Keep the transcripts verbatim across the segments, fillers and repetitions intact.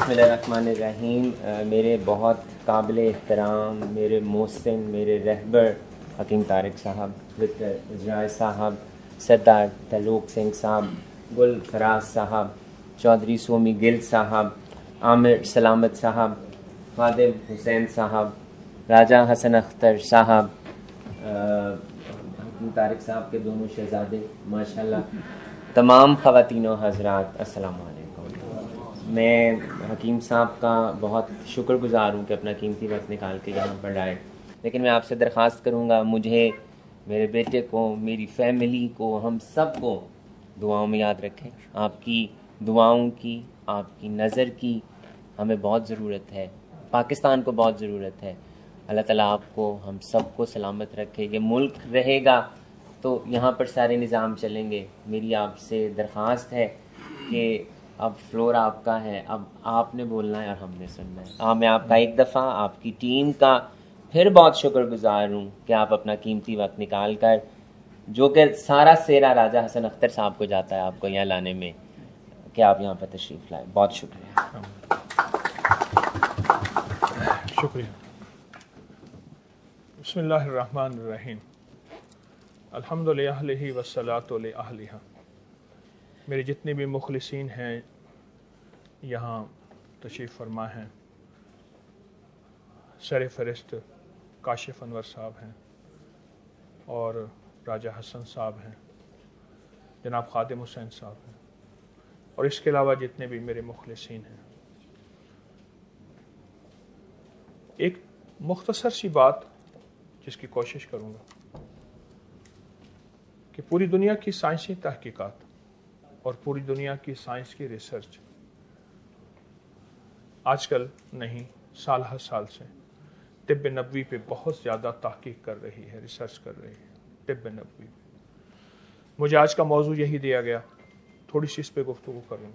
بسم اللہ الرحمن الرحیم. میرے بہت قابل احترام میرے محسن میرے رہبر حکیم طارق صاحب, اجرائے صاحب, سردار تعلق سنگھ صاحب, گل فراز صاحب, چودھری سومی گل صاحب, عامر سلامت صاحب, خادم حسین صاحب, راجہ حسن اختر صاحب, حکیم طارق صاحب کے دونوں شہزادے ماشاءاللہ, تمام خواتین و حضرات السلام علیکم. میں حکیم صاحب کا بہت شکر گزار ہوں کہ اپنا قیمتی وقت نکال کے یہاں پر آئے, لیکن میں آپ سے درخواست کروں گا مجھے, میرے بیٹے کو, میری فیملی کو, ہم سب کو دعاؤں میں یاد رکھیں. آپ کی دعاؤں کی, آپ کی نظر کی ہمیں بہت ضرورت ہے, پاکستان کو بہت ضرورت ہے. اللہ تعالیٰ آپ کو ہم سب کو سلامت رکھے. یہ ملک رہے گا تو یہاں پر سارے نظام چلیں گے. میری آپ سے درخواست ہے کہ اب فلور آپ کا ہے, اب آپ نے بولنا ہے اور ہم نے سننا ہے. ہاں, میں آپ کا ایک دفعہ آپ کی ٹیم کا پھر بہت شکر گزار ہوں کہ آپ اپنا قیمتی وقت نکال کر, جو کہ سارا سیرا راجہ حسن اختر صاحب کو جاتا ہے آپ کو یہاں لانے میں, کہ آپ یہاں پر تشریف لائے. بہت شکریہ. شکریہ. بسم اللہ الرحمن الرحیم. الحمد للہ والصلاۃ لأہلہا. میرے جتنے بھی مخلصین ہیں یہاں تشریف فرما ہیں, سر فہرست کاشف انور صاحب ہیں, اور راجہ حسن صاحب ہیں, جناب خادم حسین صاحب ہیں, اور اس کے علاوہ جتنے بھی میرے مخلصین ہیں. ایک مختصر سی بات جس کی کوشش کروں گا کہ پوری دنیا کی سائنسی تحقیقات اور پوری دنیا کی سائنس کی ریسرچ آج کل نہیں, سال ہر سال سے طب نبوی پہ بہت زیادہ تحقیق کر رہی ہے, ریسرچ کر رہی ہے طب نبوی پہ. مجھے آج کا موضوع یہی دیا گیا, تھوڑی سی اس پہ گفتگو کروں گا.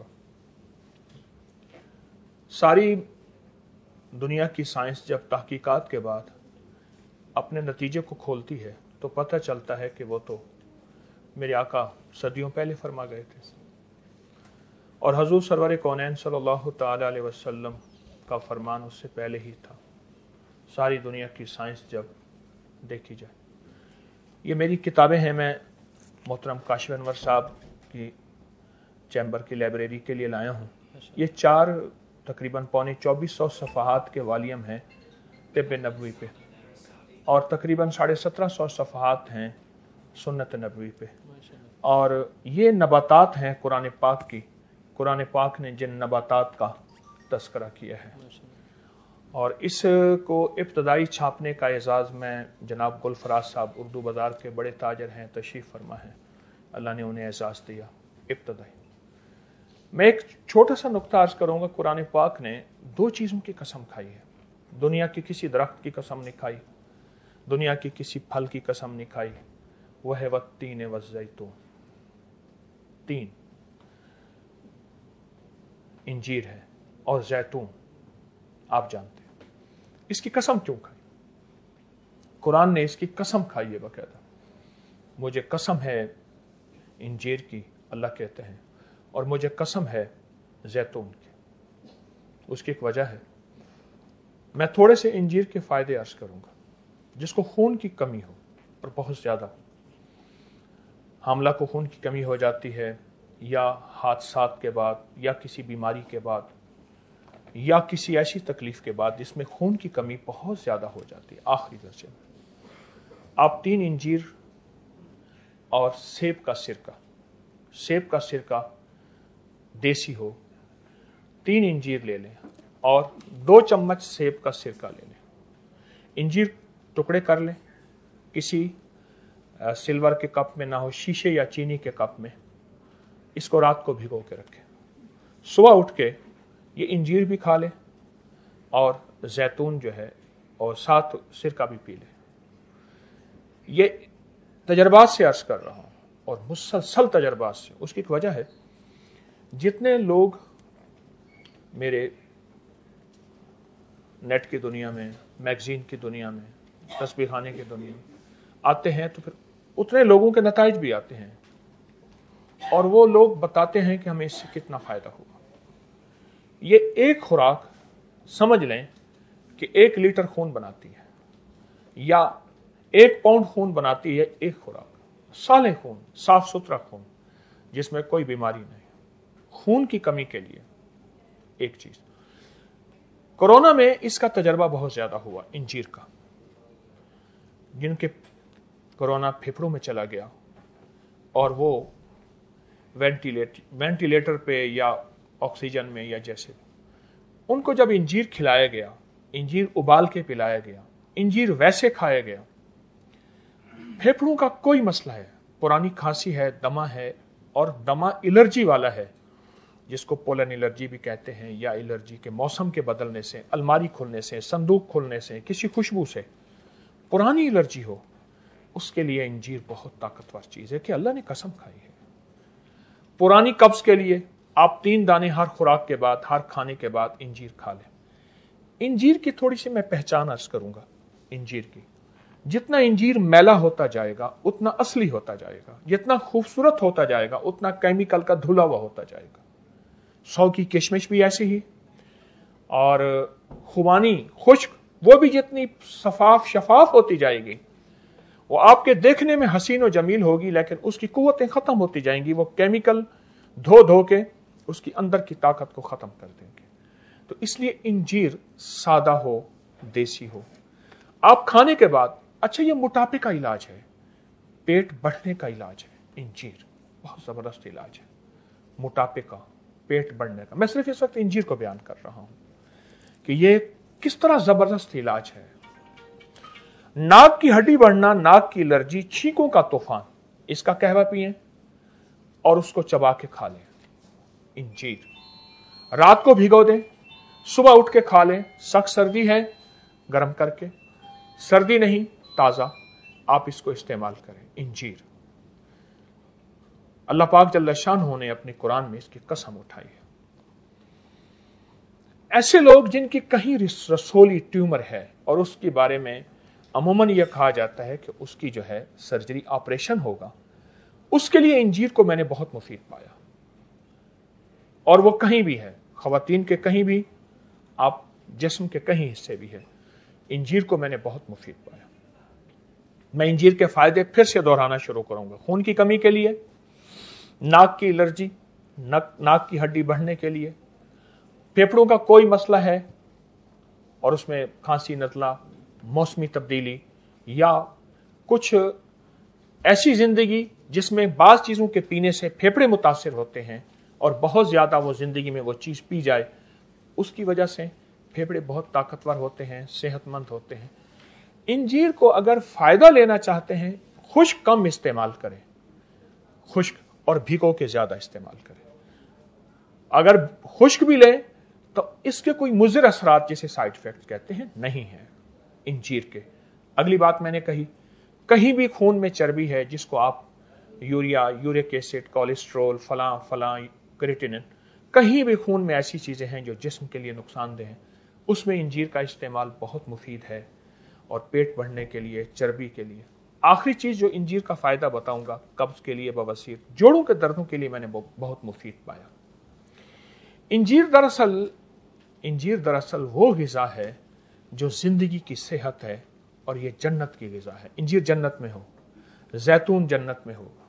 ساری دنیا کی سائنس جب تحقیقات کے بعد اپنے نتیجے کو کھولتی ہے تو پتہ چلتا ہے کہ وہ تو میرے آقا صدیوں پہلے فرما گئے تھے, اور حضور سرور کونین صلی اللہ تعالی علیہ وسلم کا فرمان اس سے پہلے ہی تھا. ساری دنیا کی سائنس جب دیکھی جائے, یہ میری کتابیں ہیں, میں محترم کاشف انور صاحب کی چیمبر کی لائبریری کے لیے لایا ہوں. یہ چار تقریباً پونے چوبیس سو صفحات کے والیم ہیں طب نبوی پہ, اور تقریباً ساڑھے سترہ سو صفحات ہیں سنت نبوی پہ. اور یہ نباتات ہیں قرآن پاک کی, قرآن پاک نے جن نباتات کا تذکرہ کیا ہے, اور اس کو ابتدائی چھاپنے کا اعزاز میں جناب گل فراز صاحب اردو بازار کے بڑے تاجر ہیں, تشریف فرما ہیں, اللہ نے انہیں اعزاز دیا ابتدائی. میں ایک چھوٹا سا نقطہ عرض کروں گا. قرآن پاک نے دو چیزوں کی قسم کھائی ہے, دنیا کی کسی درخت کی قسم نہیں کھائی, دنیا کی کسی پھل کی قسم نہیں کھائی, وہ ہے والتین والزیتون. تین انجیر ہے اور زیتون, آپ جانتے ہیں. اس کی قسم کیوں کھائی؟ قرآن نے اس کی قسم کھائی ہے باقاعدہ. مجھے قسم ہے انجیر کی, اللہ کہتے ہیں, اور مجھے قسم ہے زیتون کی. اس کی ایک وجہ ہے. میں تھوڑے سے انجیر کے فائدے عرض کروں گا. جس کو خون کی کمی ہو اور بہت زیادہ, حاملہ کو خون کی کمی ہو جاتی ہے, یا حادثات کے بعد, یا کسی بیماری کے بعد, یا کسی ایسی تکلیف کے بعد جس میں خون کی کمی بہت زیادہ ہو جاتی ہے آخری درجے میں, آپ تین انجیر اور سیب کا سرکہ, سیب کا سرکہ دیسی ہو, تین انجیر لے لیں اور دو چمچ سیب کا سرکہ لے لیں. انجیر ٹکڑے کر لیں, کسی سلور کے کپ میں نہ ہو, شیشے یا چینی کے کپ میں. اس کو رات کو بھگو کے رکھیں, صبح اٹھ کے یہ انجیر بھی کھا لیں اور زیتون جو ہے اور ساتھ سرکہ بھی پی لیں. یہ تجربات سے عرض کر رہا ہوں, اور مسلسل تجربات سے. اس کی ایک وجہ ہے, جتنے لوگ میرے نیٹ کی دنیا میں, میگزین کی دنیا میں, تصویر خانے کی دنیا میں آتے ہیں, تو پھر اتنے لوگوں کے نتائج بھی آتے ہیں, اور وہ لوگ بتاتے ہیں کہ ہمیں اس سے کتنا فائدہ ہوگا. یہ ایک خوراک سمجھ لیں کہ ایک لیٹر خون بناتی ہے یا ایک پاؤنڈ خون بناتی ہے ایک خوراک، سالے خون، صاف ستھرا خون جس میں کوئی بیماری نہیں، خون کی کمی کے لیے ایک چیز۔ کورونا میں اس کا تجربہ بہت زیادہ ہوا، انجیر کا، جن کے کورونا پھیپھڑوں میں چلا گیا اور وہ وینٹیلیٹر وینٹیلیٹر پہ یا آکسیجن میں یا جیسے، ان کو جب انجیر کھلایا گیا، انجیر ابال کے پلایا گیا، انجیر ویسے کھایا گیا، پھیپھڑوں کا کوئی مسئلہ ہے، پرانی کھانسی ہے، دما ہے، اور دما الرجی والا ہے جس کو پولن الرجی بھی کہتے ہیں، یا الرجی کے موسم کے بدلنے سے، الماری کھلنے سے، صندوق کھلنے سے، کسی خوشبو سے پرانی الرجی ہو، اس کے لیے انجیر بہت طاقتور چیز ہے کہ اللہ نے قسم کھائی ہے۔ پرانی قبض کے لیے آپ تین دانے ہر خوراک کے بعد، ہر کھانے کے بعد انجیر کھا لیں۔ انجیر کی تھوڑی سی میں پہچان عرض کروں گا۔ انجیر کی جتنا انجیر میلا ہوتا جائے گا اتنا اصلی ہوتا جائے گا، جتنا خوبصورت ہوتا جائے گا اتنا کیمیکل کا دھلا ہوا ہوتا جائے گا۔ سو کی کشمش بھی ایسی ہی، اور خوبانی خشک وہ بھی جتنی صفاف شفاف ہوتی جائے گی وہ آپ کے دیکھنے میں حسین و جمیل ہوگی، لیکن اس کی قوتیں ختم ہوتی جائیں گی، وہ کیمیکل دھو دھو کے اس کی اندر کی طاقت کو ختم کر دیں گے۔ تو اس لیے انجیر سادہ ہو، دیسی ہو، آپ کھانے کے بعد، اچھا یہ موٹاپے کا علاج ہے، پیٹ بڑھنے کا علاج ہے، انجیر بہت زبردست علاج ہے موٹاپے کا، پیٹ بڑھنے کا۔ میں صرف اس وقت انجیر کو بیان کر رہا ہوں کہ یہ کس طرح زبردست علاج ہے۔ ناک کی ہڈی بڑھنا، ناک کی الرجی، چھینکوں کا طوفان، اس کا قہوہ پئیں اور اس کو چبا کے کھا لیں۔ انجیر رات کو بھگو دیں، صبح اٹھ کے کھا لیں۔ سخت سردی ہے گرم کر کے، سردی نہیں تازہ، آپ اس کو استعمال کریں۔ انجیر اللہ پاک جل شانہ نے اپنے قرآن میں اس کی قسم اٹھائی ہے۔ ایسے لوگ جن کی کہیں رسولی ٹیومر ہے اور اس کے بارے میں عموماً یہ کہا جاتا ہے کہ اس کی جو ہے سرجری آپریشن ہوگا، اس کے لیے انجیر کو میں نے بہت مفید پایا، اور وہ کہیں بھی ہے، خواتین کے کہیں بھی، آپ جسم کے کہیں حصے بھی ہے، انجیر کو میں نے بہت مفید پایا۔ میں انجیر کے فائدے پھر سے دہرانا شروع کروں گا۔ خون کی کمی کے لیے، ناک کی الرجی، ناک کی ہڈی بڑھنے کے لیے، پھیپھڑوں کا کوئی مسئلہ ہے اور اس میں کھانسی، نزلہ، موسمی تبدیلی، یا کچھ ایسی زندگی جس میں بعض چیزوں کے پینے سے پھیپھڑے متاثر ہوتے ہیں اور بہت زیادہ وہ زندگی میں وہ چیز پی جائے، اس کی وجہ سے پھیپھڑے بہت طاقتور ہوتے ہیں، صحت مند ہوتے ہیں۔ انجیر کو اگر فائدہ لینا چاہتے ہیں، خشک کم استعمال کریں، خشک اور بھگو کے زیادہ استعمال کریں۔ اگر خشک بھی لیں تو اس کے کوئی مضر اثرات جسے سائیڈ ایفیکٹ کہتے ہیں نہیں ہیں انجیر کے۔ اگلی بات میں نے کہی، کہیں بھی خون میں چربی ہے جس کو آپ یوریا، یورک ایسڈ، کولیسٹرول، فلاں فلاں، کریٹینن، کہیں بھی خون میں ایسی چیزیں ہیں جو جسم کے لیے نقصان دہ ہیں، اس میں انجیر کا استعمال بہت مفید ہے، اور پیٹ بڑھنے کے لیے، چربی کے لیے۔ آخری چیز جو انجیر کا فائدہ بتاؤں گا، قبض کے لیے، بواسیر، جوڑوں کے دردوں کے لیے میں نے بہت مفید پایا۔ انجیر دراصل انجیر دراصل وہ غذا ہے جو زندگی کی صحت ہے، اور یہ جنت کی غذا ہے۔ انجیر جنت میں ہو، زیتون جنت میں ہو۔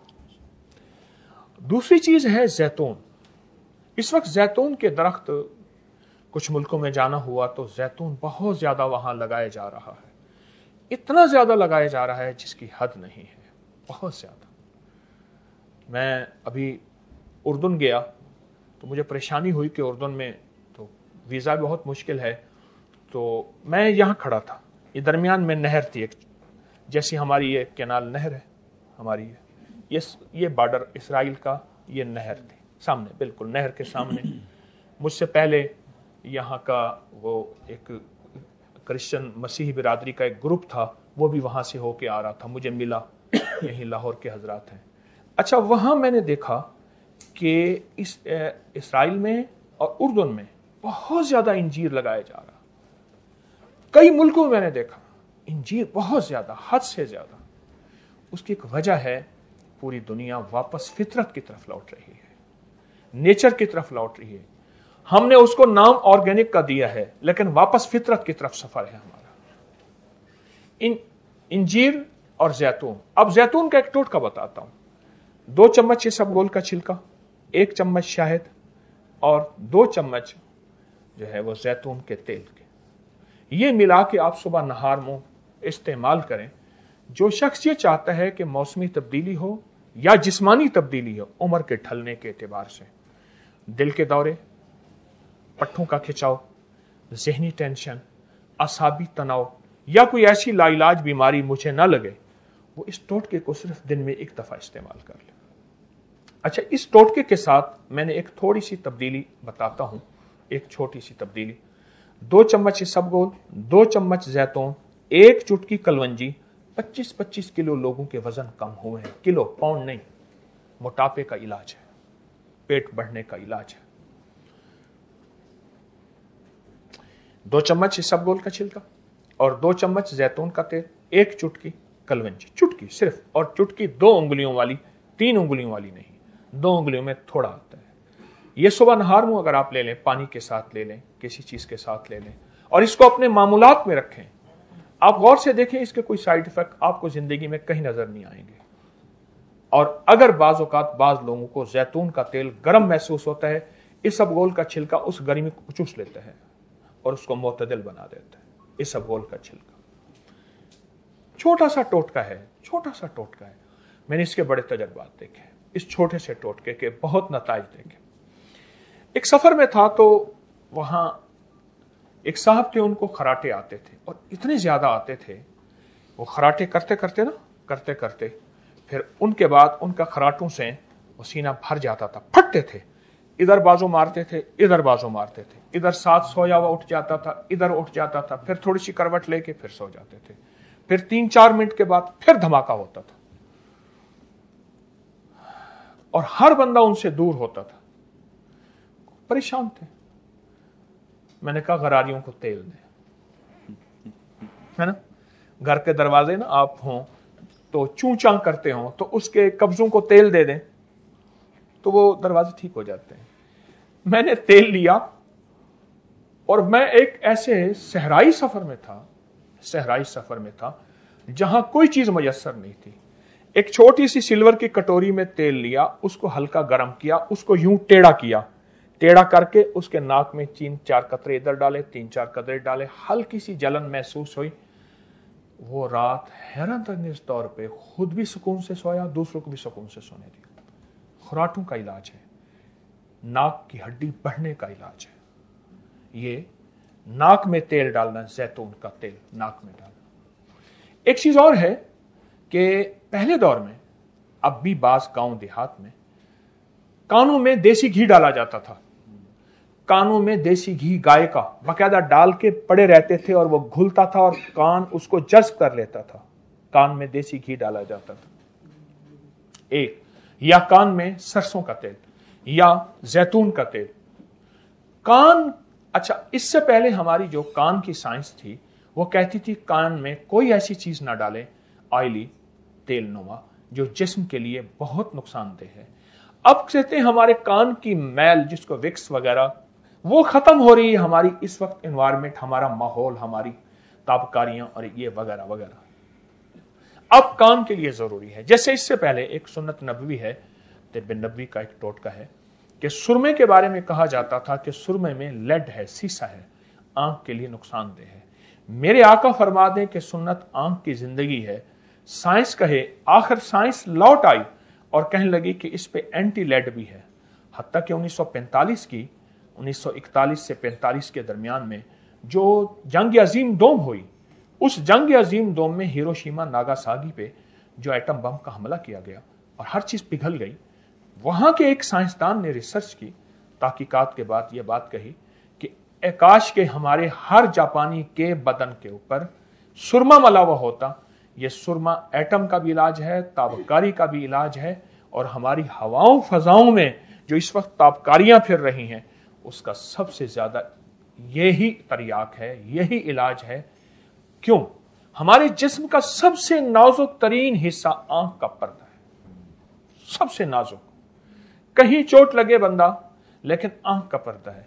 دوسری چیز ہے زیتون۔ اس وقت زیتون کے درخت کچھ ملکوں میں جانا ہوا تو زیتون بہت زیادہ وہاں لگایا جا رہا ہے، اتنا زیادہ لگایا جا رہا ہے جس کی حد نہیں ہے، بہت زیادہ۔ میں ابھی اردن گیا تو مجھے پریشانی ہوئی کہ اردن میں تو ویزا بہت مشکل ہے، تو میں یہاں کھڑا تھا، یہ درمیان میں نہر تھی ایک، جیسی ہماری یہ کینال نہر ہے ہماری، یہ یہ بارڈر اسرائیل کا، یہ نہر تھی سامنے، بالکل نہر کے سامنے۔ مجھ سے پہلے یہاں کا وہ ایک کرسچن مسیحی برادری کا ایک گروپ تھا، وہ بھی وہاں سے ہو کے آ رہا تھا، مجھے ملا، یہیں لاہور کے حضرات ہیں۔ اچھا، وہاں میں نے دیکھا کہ اس اسرائیل میں اور اردن میں بہت زیادہ انجیر لگایا جا رہا، کئی ملکوں میں میں نے دیکھا انجیر بہت زیادہ، حد سے زیادہ۔ اس کی ایک وجہ ہے، پوری دنیا واپس فطرت کی طرف لوٹ رہی ہے، نیچر کی طرف لوٹ رہی ہے۔ ہم نے اس کو نام آرگینک کا دیا ہے لیکن واپس فطرت کی طرف سفر ہے ہمارا. ان انجیر اور زیتون. اب زیتون کا ایک ٹوٹکا بتاتا ہوں. دو چمچ اسبگول کا چھلکا، ایک چمچ شہد اور دو چمچ جو ہے وہ زیتون کے تیل کے، یہ ملا کے آپ صبح نہار منہ استعمال کریں. جو شخص یہ چاہتا ہے کہ موسمی تبدیلی ہو یا جسمانی تبدیلی ہو عمر کے ڈھلنے کے اعتبار سے، دل کے دورے، پٹھوں کا کھچاؤ، ذہنی ٹینشن، اعصابی تناؤ یا کوئی ایسی لا علاج بیماری مجھے نہ لگے، وہ اس ٹوٹکے کو صرف دن میں ایک دفعہ استعمال کر لے. اچھا، اس ٹوٹکے کے ساتھ میں نے ایک تھوڑی سی تبدیلی بتاتا ہوں، ایک چھوٹی سی تبدیلی. دو چمچ اسبگول، دو چمچ زیتون، ایک چٹکی کلونجی. پچیس پچیس کلو لوگوں کے وزن کم ہوئے ہیں. کلو، پاؤنڈ نہیں. موٹاپے کا علاج ہے، پیٹ بڑھنے کا علاج ہے. دو چمچ اسبگول کا چھلکا اور دو چمچ زیتون کا تیل، ایک چٹکی کلونجی، چٹکی صرف، اور چٹکی دو انگلیوں والی، تین انگلیوں والی نہیں، دو انگلیوں میں تھوڑا آتا ہے. یہ صبح نہار منہ اگر آپ لے لیں، پانی کے ساتھ لے لیں، کسی چیز کے ساتھ لے لیں اور اس کو اپنے معمولات میں رکھیں. آپ غور سے دیکھیں، اس کے کوئی سائیڈ ایفیکٹ آپ کو زندگی میں کہیں نظر نہیں آئیں گے. اور اگر بعض اوقات بعض لوگوں کو زیتون کا تیل گرم محسوس ہوتا ہے، اسبگول کا چھلکا اس گرمی کو چوس لیتا ہے اور اس کو معتدل بنا دیتا ہے. اسبگول کا چھلکا چھوٹا سا ٹوٹکا ہے، چھوٹا سا ٹوٹکا ہے. میں نے اس کے بڑے تجربات دیکھے، اس چھوٹے سے ٹوٹکے کے بہت نتائج دیکھے. ایک سفر میں تھا تو وہاں ایک صاحب تھے، ان کو خراٹے آتے تھے اور اتنے زیادہ آتے تھے. وہ خراٹے کرتے کرتے نا کرتے کرتے پھر ان کے بعد ان کا خراٹوں سے وہ سینہ بھر جاتا تھا، پھٹتے تھے. ادھر بازو مارتے تھے، ادھر بازو مارتے تھے، ادھر ساتھ سویا ہوا اٹھ جاتا تھا، ادھر اٹھ جاتا تھا، پھر تھوڑی سی کروٹ لے کے پھر سو جاتے تھے. پھر تین چار منٹ کے بعد پھر دھماکہ ہوتا تھا اور ہر بندہ ان سے دور ہوتا تھا. پریشان تھے. میں نے کہا غراریوں کو تیل دیں، ہے نا. گھر کے دروازے نا آپ ہوں تو چوں چاں کرتے ہوں تو اس کے قبضوں کو تیل دے دیں تو وہ دروازے ٹھیک ہو جاتے ہیں. میں نے تیل لیا اور میں ایک ایسے صحرائی سفر میں تھا صحرائی سفر میں تھا جہاں کوئی چیز میسر نہیں تھی. ایک چھوٹی سی سلور کی کٹوری میں تیل لیا، اس کو ہلکا گرم کیا، اس کو یوں ٹیڑھا کیا، ٹیڑھا کر کے اس کے ناک میں تین چار قطرے ادھر ڈالے، تین چار قطرے ڈالے. ہلکی سی جلن محسوس ہوئی. وہ رات حیرت انگیز طور پہ خود بھی سکون سے سویا، دوسروں کو بھی سکون سے سونے دیا. خراٹوں کا علاج ہے، ناک کی ہڈی بڑھنے کا علاج ہے. یہ ناک میں تیل ڈالنا، زیتون کا تیل ناک میں ڈالنا. ایک چیز اور ہے کہ پہلے دور میں، اب بھی بعض گاؤں دیہات میں کانوں میں دیسی گھی ڈالا جاتا تھا. کانوں میں دیسی گھی گائے کا باقاعدہ ڈال کے پڑے رہتے تھے اور وہ گھلتا تھا اور کان اس کو جذب کر لیتا تھا. کان میں دیسی گھی ڈالا جاتا تھا. ایک یا کان میں سرسوں کا تیل یا زیتون کا تیل. کان اچھا اس سے پہلے ہماری جو کان کی سائنس تھی وہ کہتی تھی کان میں کوئی ایسی چیز نہ ڈالیں آئلی، تیل نما، جو جسم کے لیے بہت نقصان دہ ہے. اب کہتے ہیں ہمارے کان کی میل جس کو وکس وغیرہ وہ ختم ہو رہی ہے. ہماری اس وقت انوائرمنٹ، ہمارا ماحول، ہماری تابکاریاں اور یہ وغیرہ وغیرہ اب کان کے لیے ضروری ہے. جیسے اس سے پہلے ایک سنت نبوی ہے، طب نبوی کا ایک ٹوٹکا ہے کہ سرمے کے بارے میں کہا جاتا تھا کہ سرمے میں لیڈ ہے، سیسا ہے، آنکھ کے لیے نقصان دہ ہے. میرے آقا فرما دیں کہ سنت آنکھ کی زندگی ہے. سائنس کہے، آخر سائنس لوٹ آئی اور کہنے لگی کہ اس پہ اینٹی لیڈ بھی ہے. حتیٰ کہ انیس سو پینتالیس کی انیس سو اکتالیس سے پینتالیس کے درمیان میں جو جنگ عظیم دوم ہوئی، اس جنگ عظیم دوم میں ہیروشیما ناگاساکی پہ جو ایٹم بم کا حملہ کیا گیا اور ہر چیز پگھل گئی، وہاں کے ایک سائنسدان نے ریسرچ کی، تحقیقات کے بعد یہ بات کہی کہ اے کاش کے ہمارے ہر جاپانی کے بدن کے اوپر سرما ملا ہوا ہوتا. یہ سرما ایٹم کا بھی علاج ہے، تابکاری کا بھی علاج ہے، اور ہماری ہواؤں فضاؤں میں جو اس وقت تابکاریاں پھر رہی ہیں اس کا سب سے زیادہ یہی تریاک ہے، یہی علاج ہے. کیوں؟ ہمارے جسم کا سب سے نازک ترین حصہ آنکھ کا پردہ ہے، سب سے نازک. کہیں چوٹ لگے بندہ لیکن آنکھ کا پردہ ہے.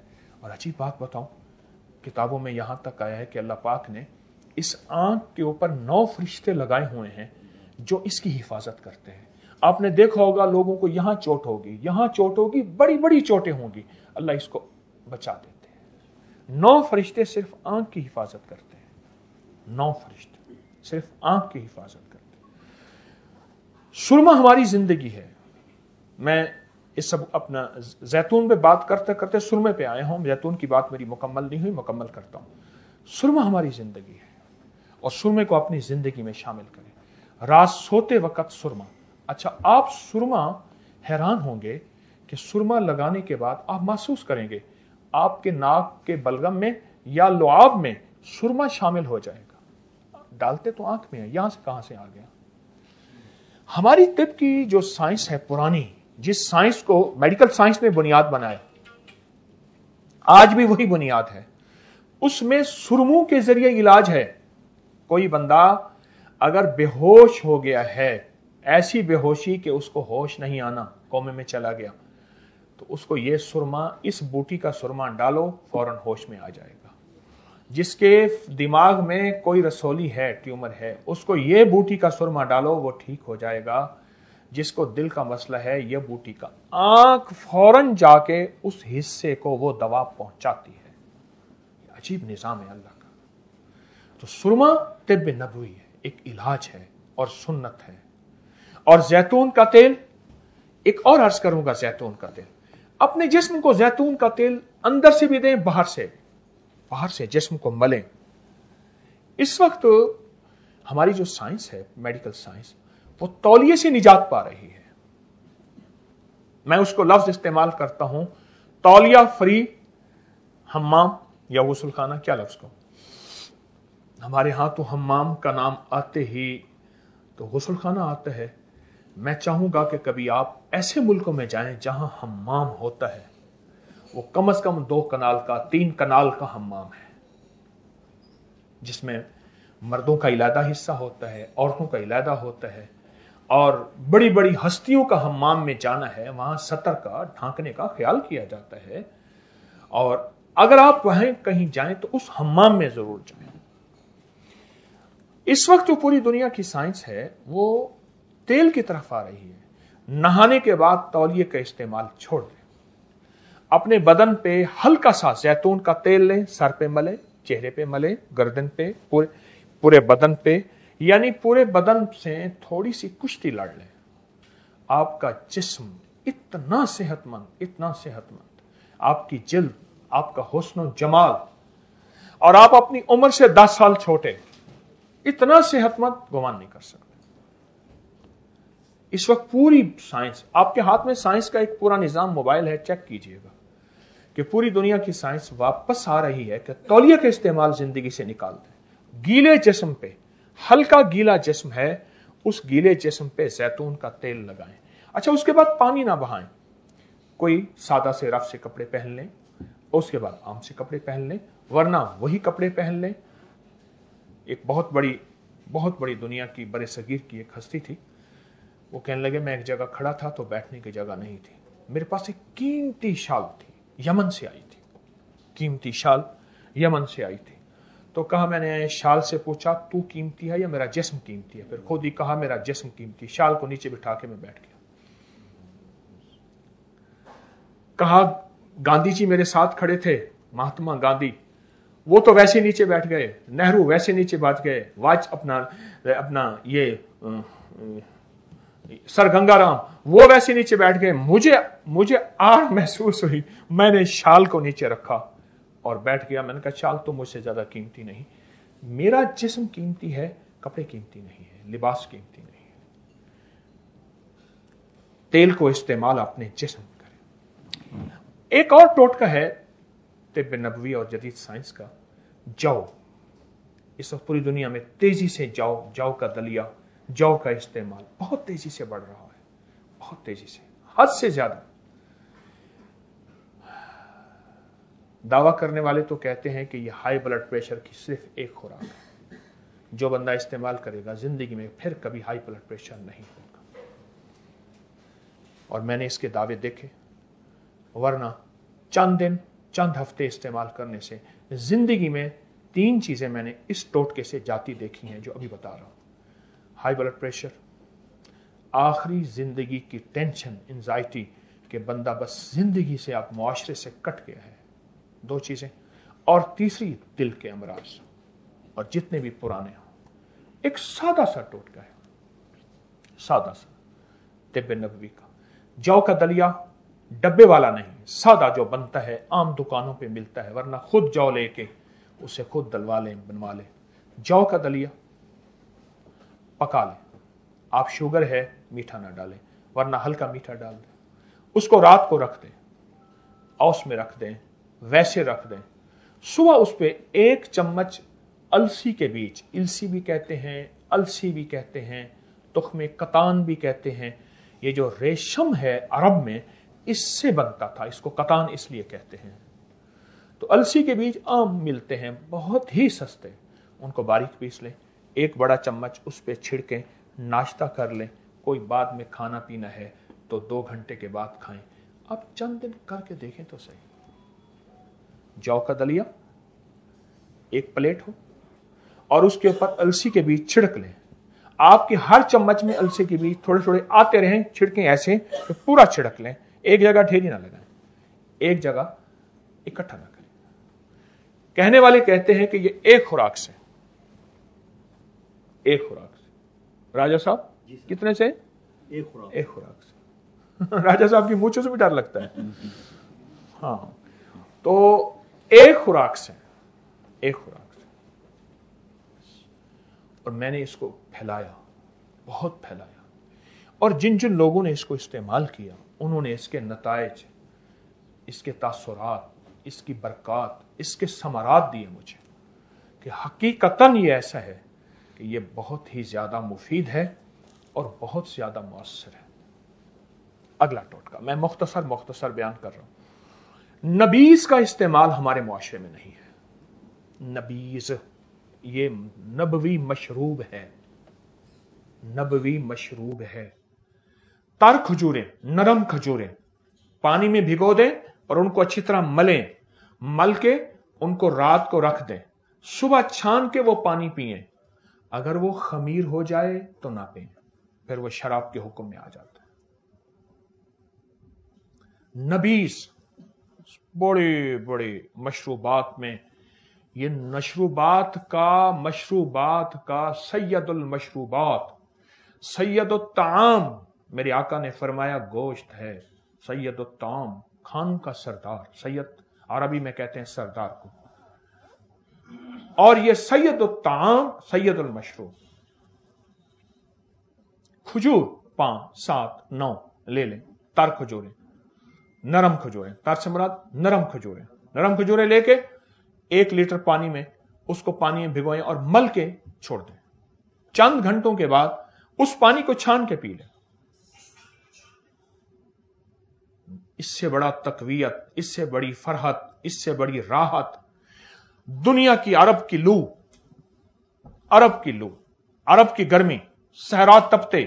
और अजीब बात बताऊं, किताबों में यहां तक आया है कि अल्लाह पाक ने इस आंख के ऊपर नौ फरिश्ते लगाए हुए हैं जो इसकी हिफाजत करते हैं। आपने देखा होगा लोगों को यहां चोट होगी, यहां चोट होगी, बड़ी बड़ी चोटें होंगी, अल्लाह इसको बचा देते हैं। नौ फरिश्ते सिर्फ आंख की हिफाजत करते हैं, नौ फरिश्ते सिर्फ आंख की हिफाजत करते हैं। सुरमा हमारी जिंदगी है। मैं इस सब अपना जैतून पे बात करते करते सुरमे पे आया हूं। जैतून की बात मेरी मुकम्मल नहीं हुई, मुकम्मल करता हूं। सुरमा हमारी जिंदगी है और सुरमे को अपनी जिंदगी में शामिल करें। रात सोते वक्त सुरमा। अच्छा, आप सुरमा हैरान होंगे कि सुरमा लगाने के बाद आप महसूस करेंगे आपके नाक के बलगम में या लुआब में सुरमा शामिल हो जाएगा। डालते तो आंख में है, यहां से कहां से आ गया? हमारी तिब की जो साइंस है पुरानी, जिस साइंस को मेडिकल साइंस ने बुनियाद बनाया, आज भी वही बुनियाद है। उसमें सुरमों के जरिए इलाज है। कोई बंदा अगर बेहोश हो गया है, ऐसी बेहोशी कि उसको होश नहीं आना, कोमे में चला गया, तो उसको ये सुरमा, इस बूटी का सुरमा डालो, फौरन होश में आ जाएगा। जिसके दिमाग में कोई रसौली है, ट्यूमर है, उसको ये बूटी का सुरमा डालो, वो ठीक हो जाएगा। जिसको दिल का मसला है, ये बूटी का, आंख फौरन जाके उस हिस्से को वो दवा पहुंचाती है। अजीब निजाम है अल्लाह का। तो सुरमा तिब्ब नबवी है, एक इलाज है और सुन्नत है। और जैतून का तेल, एक और अर्ज करूंगा, जैतून का तेल, अपने जिस्म को जैतून का तेल अंदर से भी दें, बाहर से, बाहर से जिस्म को मलें। इस वक्त हमारी जो साइंस है, मेडिकल साइंस, वो तौलिए से निजात पा रही है। मैं उसको लफ्ज इस्तेमाल करता हूं, तौलिया फ्री हम्माम या गुस्ल खाना। क्या लफ्ज को, हमारे यहां तो हम्माम का नाम आते ही तो गुस्ल खाना आता है। मैं चाहूंगा कि कभी आप ऐसे मुल्कों में जाएं जहां हम्माम होता है, वो कम से कम दो कनाल का, तीन कनाल का हम्माम है, जिसमें मर्दों का इलादा हिस्सा होता है, औरतों का इलादा होता है, और बड़ी बड़ी हस्तियों का हम्माम में जाना है। वहां सतर का, ढांकने का ख्याल किया जाता है। और अगर आप वहां कहीं जाएं तो उस हम्माम में जरूर जाएं। इस वक्त जो पूरी दुनिया की साइंस है वो तेल की तरफ आ रही है। नहाने के बाद तौलिए का इस्तेमाल छोड़ दें। अपने बदन पे हल्का सा जैतून का तेल लें, सर पे मले, चेहरे पे मले, गर्दन पे, पूरे पूरे बदन पे, यानी पूरे बदन से थोड़ी सी कुश्ती लड़ लें। आपका जिस्म इतना सेहतमंद, इतना सेहतमंद, आपकी जिल्द, आपका हुस्न जमाल, और आप अपनी उम्र से दस साल छोटे, इतना सेहतमंद गुमान नहीं कर सकते। इस वक्त पूरी साइंस आपके हाथ में, साइंस का एक पूरा निजाम मोबाइल है, चेक कीजिएगा कि पूरी दुनिया की साइंस वापस आ रही है कि तौलिया का इस्तेमाल जिंदगी से निकाल दें। गीले जिस्म पे, हल्का गीला जिस्म है, उस गीले जिस्म पे जैतून का तेल लगाएं। अच्छा, उसके बाद पानी ना बहाएं। कोई सादा से रफ से कपड़े पहन लें, उसके बाद आम से कपड़े पहन लें, वरना वही कपड़े पहन लें। एक बहुत बड़ी बहुत बड़ी दुनिया की बड़े सगीर की एक हस्ती थी। वो कहने लगे, मैं एक जगह खड़ा था तो बैठने की जगह नहीं थी, मेरे पास एक कीमती शाल थी, यमन से आई थी, कीमती शाल यमन से आई थी। तो कहा, मैंने शाल से पूछा, तू कीमती है या मेरा जिस्म कीमती है? फिर खुद ही कहा, मेरा जिस्म कीमती। शाल को नीचे बिठा के मैं बैठ गया। कहा, गांधी जी मेरे साथ खड़े थे, महात्मा गांधी, वो तो वैसे नीचे बैठ गए, नेहरू वैसे नीचे बैठ गए, वाज अपना अपना ये सर गंगाराम वो वैसे नीचे बैठ गए। मुझे मुझे आड़ महसूस हुई, मैंने शाल को नीचे रखा और बैठ गया। मैंने कहा, शाल तो मुझसे ज्यादा कीमती नहीं, मेरा जिस्म कीमती है, कपड़े कीमती नहीं है, लिबास कीमती नहीं है। तेल को इस्तेमाल अपने जिस्म करें। एक और टोटका है तिब्ब नबवी और जदीद साइंस का, जौ। इस वक्त पूरी दुनिया में तेजी से जौ जौ का दलिया, जौ का इस्तेमाल बहुत तेजी से बढ़ रहा है, बहुत तेजी से, हद से ज्यादा। दावा करने वाले तो कहते हैं कि यह हाई ब्लड प्रेशर की सिर्फ एक खुराक है, जो बंदा इस्तेमाल करेगा जिंदगी में फिर कभी हाई ब्लड प्रेशर नहीं होगा। और मैंने इसके दावे देखे, वरना चंद दिन चंद हफ्ते इस्तेमाल करने से जिंदगी में तीन चीजें मैंने इस टोटके से जाती देखी हैं जो अभी बता रहा हूं। हाई ब्लड प्रेशर, आखिरी जिंदगी की टेंशन, एंजाइटी कि बंदा बस जिंदगी से आप मुआशरे से कट गया है, दो चीजें, और तीसरी दिल के अमराज, और जितने भी पुराने हों। एक सादा सा टोटका है, सादा सा तिब्बे नबवी का। जौ का दलिया, डब्बे वाला नहीं, सादा जो बनता है, आम दुकानों पे मिलता है, वरना खुद जौ लेके उसे खुद दलवा लें, बनवा लें। जौ का दलिया पका लें, आप शुगर है मीठा ना डालें, वरना हल्का मीठा डाल दें। उसको रात को रख दें, औस में रख दें, वैसे रख दें। सुबह उस पे एक चम्मच अलसी के बीज, इलसी भी कहते हैं, अलसी भी कहते हैं, तुख्मे कतान भी कहते हैं। ये जो रेशम है अरब में, इससे बनता था, इसको कतान इसलिए कहते हैं। तो अलसी के बीज आम मिलते हैं, बहुत ही सस्ते, उनको बारीक पीस लें, एक बड़ा चम्मच उस पे छिड़कें, नाश्ता कर लें। कोई बाद में खाना पीना है तो दो घंटे के बाद खाएं। अब चंद दिन करके देखें तो सही। जौ का दलिया एक प्लेट हो और उसके ऊपर अलसी के बीज छिड़क लें। आपके हर चम्मच में अलसी के बीज थोड़े थोड़े आते रहें, छिड़कें ऐसे तो पूरा छिड़क लें, एक जगह ढेरी ना लगाएं, एक जगह इकट्ठा ना करें। कहने वाले कहते हैं कि ये एक खुराक से, एक खुराक से। राजा साहब कितने से? एक खुराक, एक खुराक से। राजा साहब की मूंछों से भी डर लगता है। हाँ, तो एक खुराक से, एक खुराक से। और मैंने इसको फैलाया, बहुत फैलाया, और जिन जिन लोगों ने इसको इस्तेमाल किया उन्होंने इसके नताइज, इसके तासुरात, इसकी बरकत, इसके समरात दिए मुझे कि हकीकतन ये ऐसा है कि ये बहुत ही ज्यादा मुफीद है और बहुत ज्यादा मुअस्सर है। अगला टोटका मैं मुख्तसर मुख्तसर बयान कर रहा हूं। नबीज का इस्तेमाल हमारे मुआशरे में नहीं है। नबीज ये नबवी मशरूब है, नबवी मशरूब है। तर खजूरें, नरम खजूरें पानी में भिगो दें और उनको अच्छी तरह मलें, मल के उनको रात को रख दें, सुबह छान के वो पानी पिएं। अगर वो खमीर हो जाए तो ना पिएं, फिर वो शराब के हुक्म में आ जाता है। नबीस बड़े बड़े मशरूबात में, ये मशरूबात का मशरूबात का सैयदुल मशरूबात, सैयदुल ताम, मेरे आका ने फरमाया गोश्त है। सैयदुल ताम, खान का सरदार, सैयद अरबी में कहते हैं सरदार को। और ये सैयदुल ताम, सैयदुल मशरूब। खजूर पांच सात नौ ले लें, तर खजूरें, नरम खजूरें, तर से मुराद नरम खजूरें। नरम खजूरें लेके एक लीटर पानी में उसको पानी में भिगोएं और मल के छोड़ दें। चंद घंटों के बाद उस पानी को छान के पी लें। इससे बड़ा तकवीयत, इससे बड़ी फरहत, इससे बड़ी राहत दुनिया की, अरब की लू, अरब की लू, अरब की गर्मी, सहरा तपते,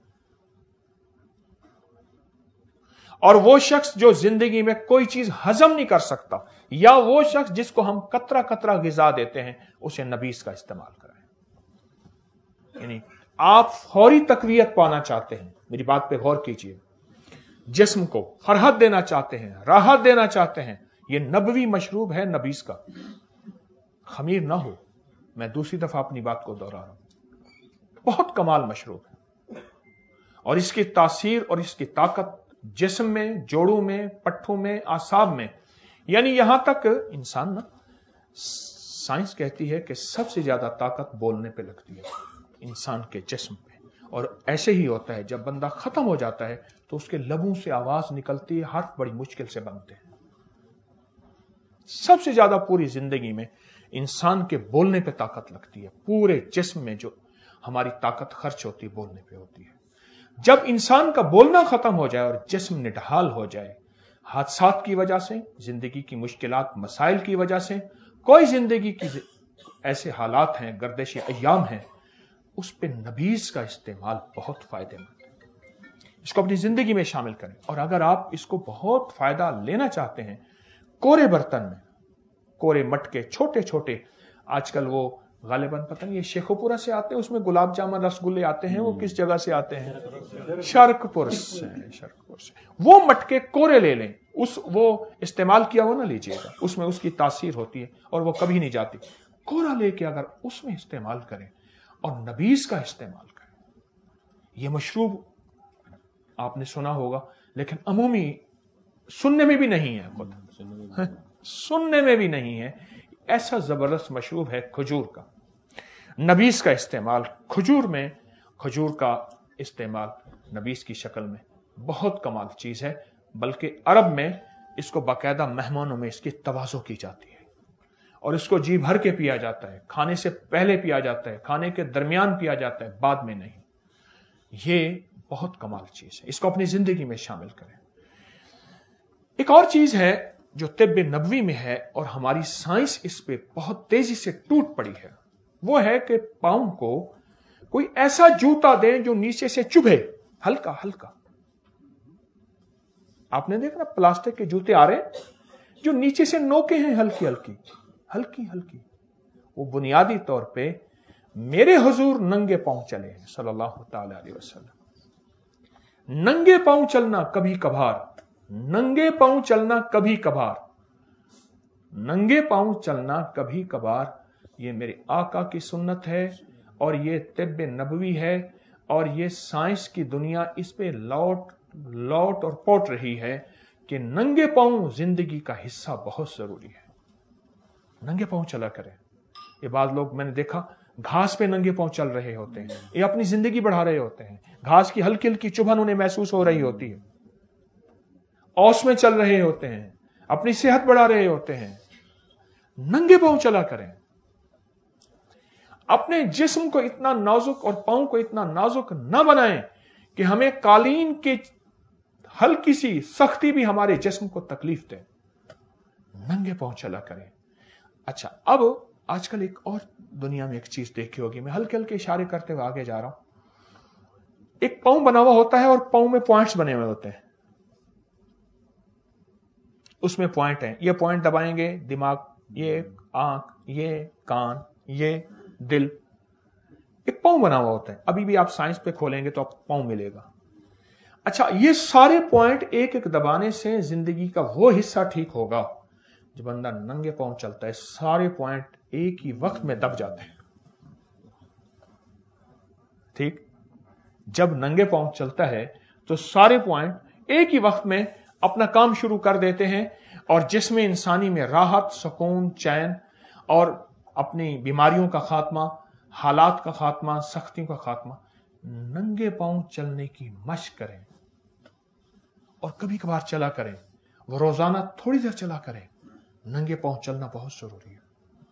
और वो शख्स जो जिंदगी में कोई चीज हजम नहीं कर सकता, या वो शख्स जिसको हम कतरा कतरा गिजा देते हैं, उसे नबीस का इस्तेमाल कराएं। यानी आप फौरी तकवीयत पाना चाहते हैं, मेरी बात पे गौर कीजिए, जिस्म को फरहत देना चाहते हैं, राहत देना चाहते हैं, ये नबवी मशरूब है नबीस का। खमीर ना हो, मैं दूसरी दफा अपनी बात को दोहरा रहा हूं, बहुत कमाल मशरूब है। और इसकी तासीर और इसकी ताकत जिस्म में, जोड़ों में, पट्ठों में, आसाब में, यानी यहां तक इंसान ना, साइंस कहती है कि सबसे ज्यादा ताकत बोलने पे लगती है इंसान के जिस्म पे। और ऐसे ही होता है, जब बंदा खत्म हो जाता है तो उसके लबों से आवाज निकलती है, हर्फ बड़ी मुश्किल से बनते हैं। सबसे ज्यादा पूरी जिंदगी में इंसान के बोलने पे ताकत लगती है। पूरे जिस्म में जो हमारी ताकत खर्च होती है बोलने पे होती है। जब इंसान का बोलना खत्म हो जाए और जिस्म निढाल हो जाए, हादसात की वजह से, जिंदगी की मुश्किलात मसाइल की वजह से, कोई जिंदगी की ऐसे हालात हैं, गर्दिश अय्याम हैं, उस पे नबीस का इस्तेमाल बहुत फायदेमंद है। इसको अपनी जिंदगी में शामिल करें। और अगर आप इसको बहुत फायदा लेना चाहते हैं, कोरे बर्तन में, कोरे मटके छोटे छोटे, आजकल वो गालिबन पता नहीं ये शेखोपुरा से आते हैं, उसमें गुलाब जामुन रसगुल्ले आते हैं, वो किस जगह से आते हैं? शर्कपुर से, शर्कपुर से। वो मटके कोरे ले लें, उस वो इस्तेमाल किया हुआ ना लीजिएगा, उसमें उसकी तासीर होती है और वो कभी नहीं जाती। कोरा लेके अगर उसमें इस्तेमाल करें और नबीज का इस्तेमाल करें, ये मशरूब आपने सुना होगा लेकिन अमूमी सुनने में भी नहीं है, खुद सुनने में भी नहीं है। ऐसा जबरदस्त मशरूब है खजूर का, नबीज का इस्तेमाल खजूर में, खजूर का इस्तेमाल नबीज की शक्ल में बहुत कमाल चीज है। बल्कि अरब में इसको बाकायदा मेहमानों में इसकी तवाज़ो की जाती है और इसको जी भर के पिया जाता है। खाने से पहले पिया जाता है, खाने के दरमियान पिया जाता है, बाद में नहीं। ये बहुत कमाल चीज है, इसको अपनी जिंदगी में शामिल करें। एक और चीज है जो तिब्ब नबवी में है और हमारी साइंस इस पे बहुत तेजी से टूट पड़ी है, वो है कि पांव को कोई ऐसा जूता दें जो नीचे से चुभे, हल्का हल्का। आपने देखा ना प्लास्टिक के जूते आ रहे हैं जो नीचे से नोके हैं, हल्की हल्की हल्की हल्की। वो बुनियादी तौर पे मेरे हुजूर नंगे पांव चले हैं सल्लल्लाहु ताला अलैहि वसल्लम। नंगे पांव चलना कभी कभार, नंगे पांव चलना कभी कभार, नंगे पांव चलना कभी कभार, ये मेरे आका की सुन्नत है और ये तिब्ब नबवी है और ये साइंस की दुनिया इस पे लौट लौट और पौट रही है कि नंगे पांव जिंदगी का हिस्सा बहुत जरूरी है। नंगे पांव चला करें। ये बाद लोग मैंने देखा घास पे नंगे पांव चल रहे होते हैं, ये अपनी जिंदगी बढ़ा रहे होते हैं। घास की हल्की हल्की चुभन उन्हें महसूस हो रही होती है, औस में चल रहे होते हैं, अपनी सेहत बढ़ा रहे होते हैं। नंगे पांव चला करें। अपने जिस्म को इतना नाजुक और पांव को इतना नाजुक न बनाएं कि हमें कालीन की हल्की सी सख्ती भी हमारे जिस्म को तकलीफ दे। नंगे पांव चला करें। अच्छा, अब आजकल एक और दुनिया में एक चीज देखी होगी, मैं हल्के हल्के इशारे करते हुए आगे जा रहा हूं। एक पांव बना हुआ होता है और पांव में पॉइंट्स बने हुए होते हैं, उसमें पॉइंट है। ये पॉइंट दबाएंगे दिमाग, ये आंख, ये कान, ये दिल, एक पांव बना हुआ होता है। अभी भी आप साइंस पे खोलेंगे तो आपको पांव मिलेगा। अच्छा, ये सारे पॉइंट एक एक दबाने से जिंदगी का वो हिस्सा ठीक होगा। जब बंदा नंगे पांव चलता है सारे पॉइंट एक ही वक्त में दब जाते हैं। ठीक, जब नंगे पांव चलता है तो सारे पॉइंट एक ही वक्त में अपना काम शुरू कर देते हैं और जिसमें इंसानी में राहत, सुकून, चैन और अपनी बीमारियों का खात्मा, हालात का खात्मा, सख्तियों का खात्मा। नंगे पांव चलने की मशक करें और कभी कभार चला करें, वो रोजाना थोड़ी देर चला करें। नंगे पांव चलना बहुत जरूरी है।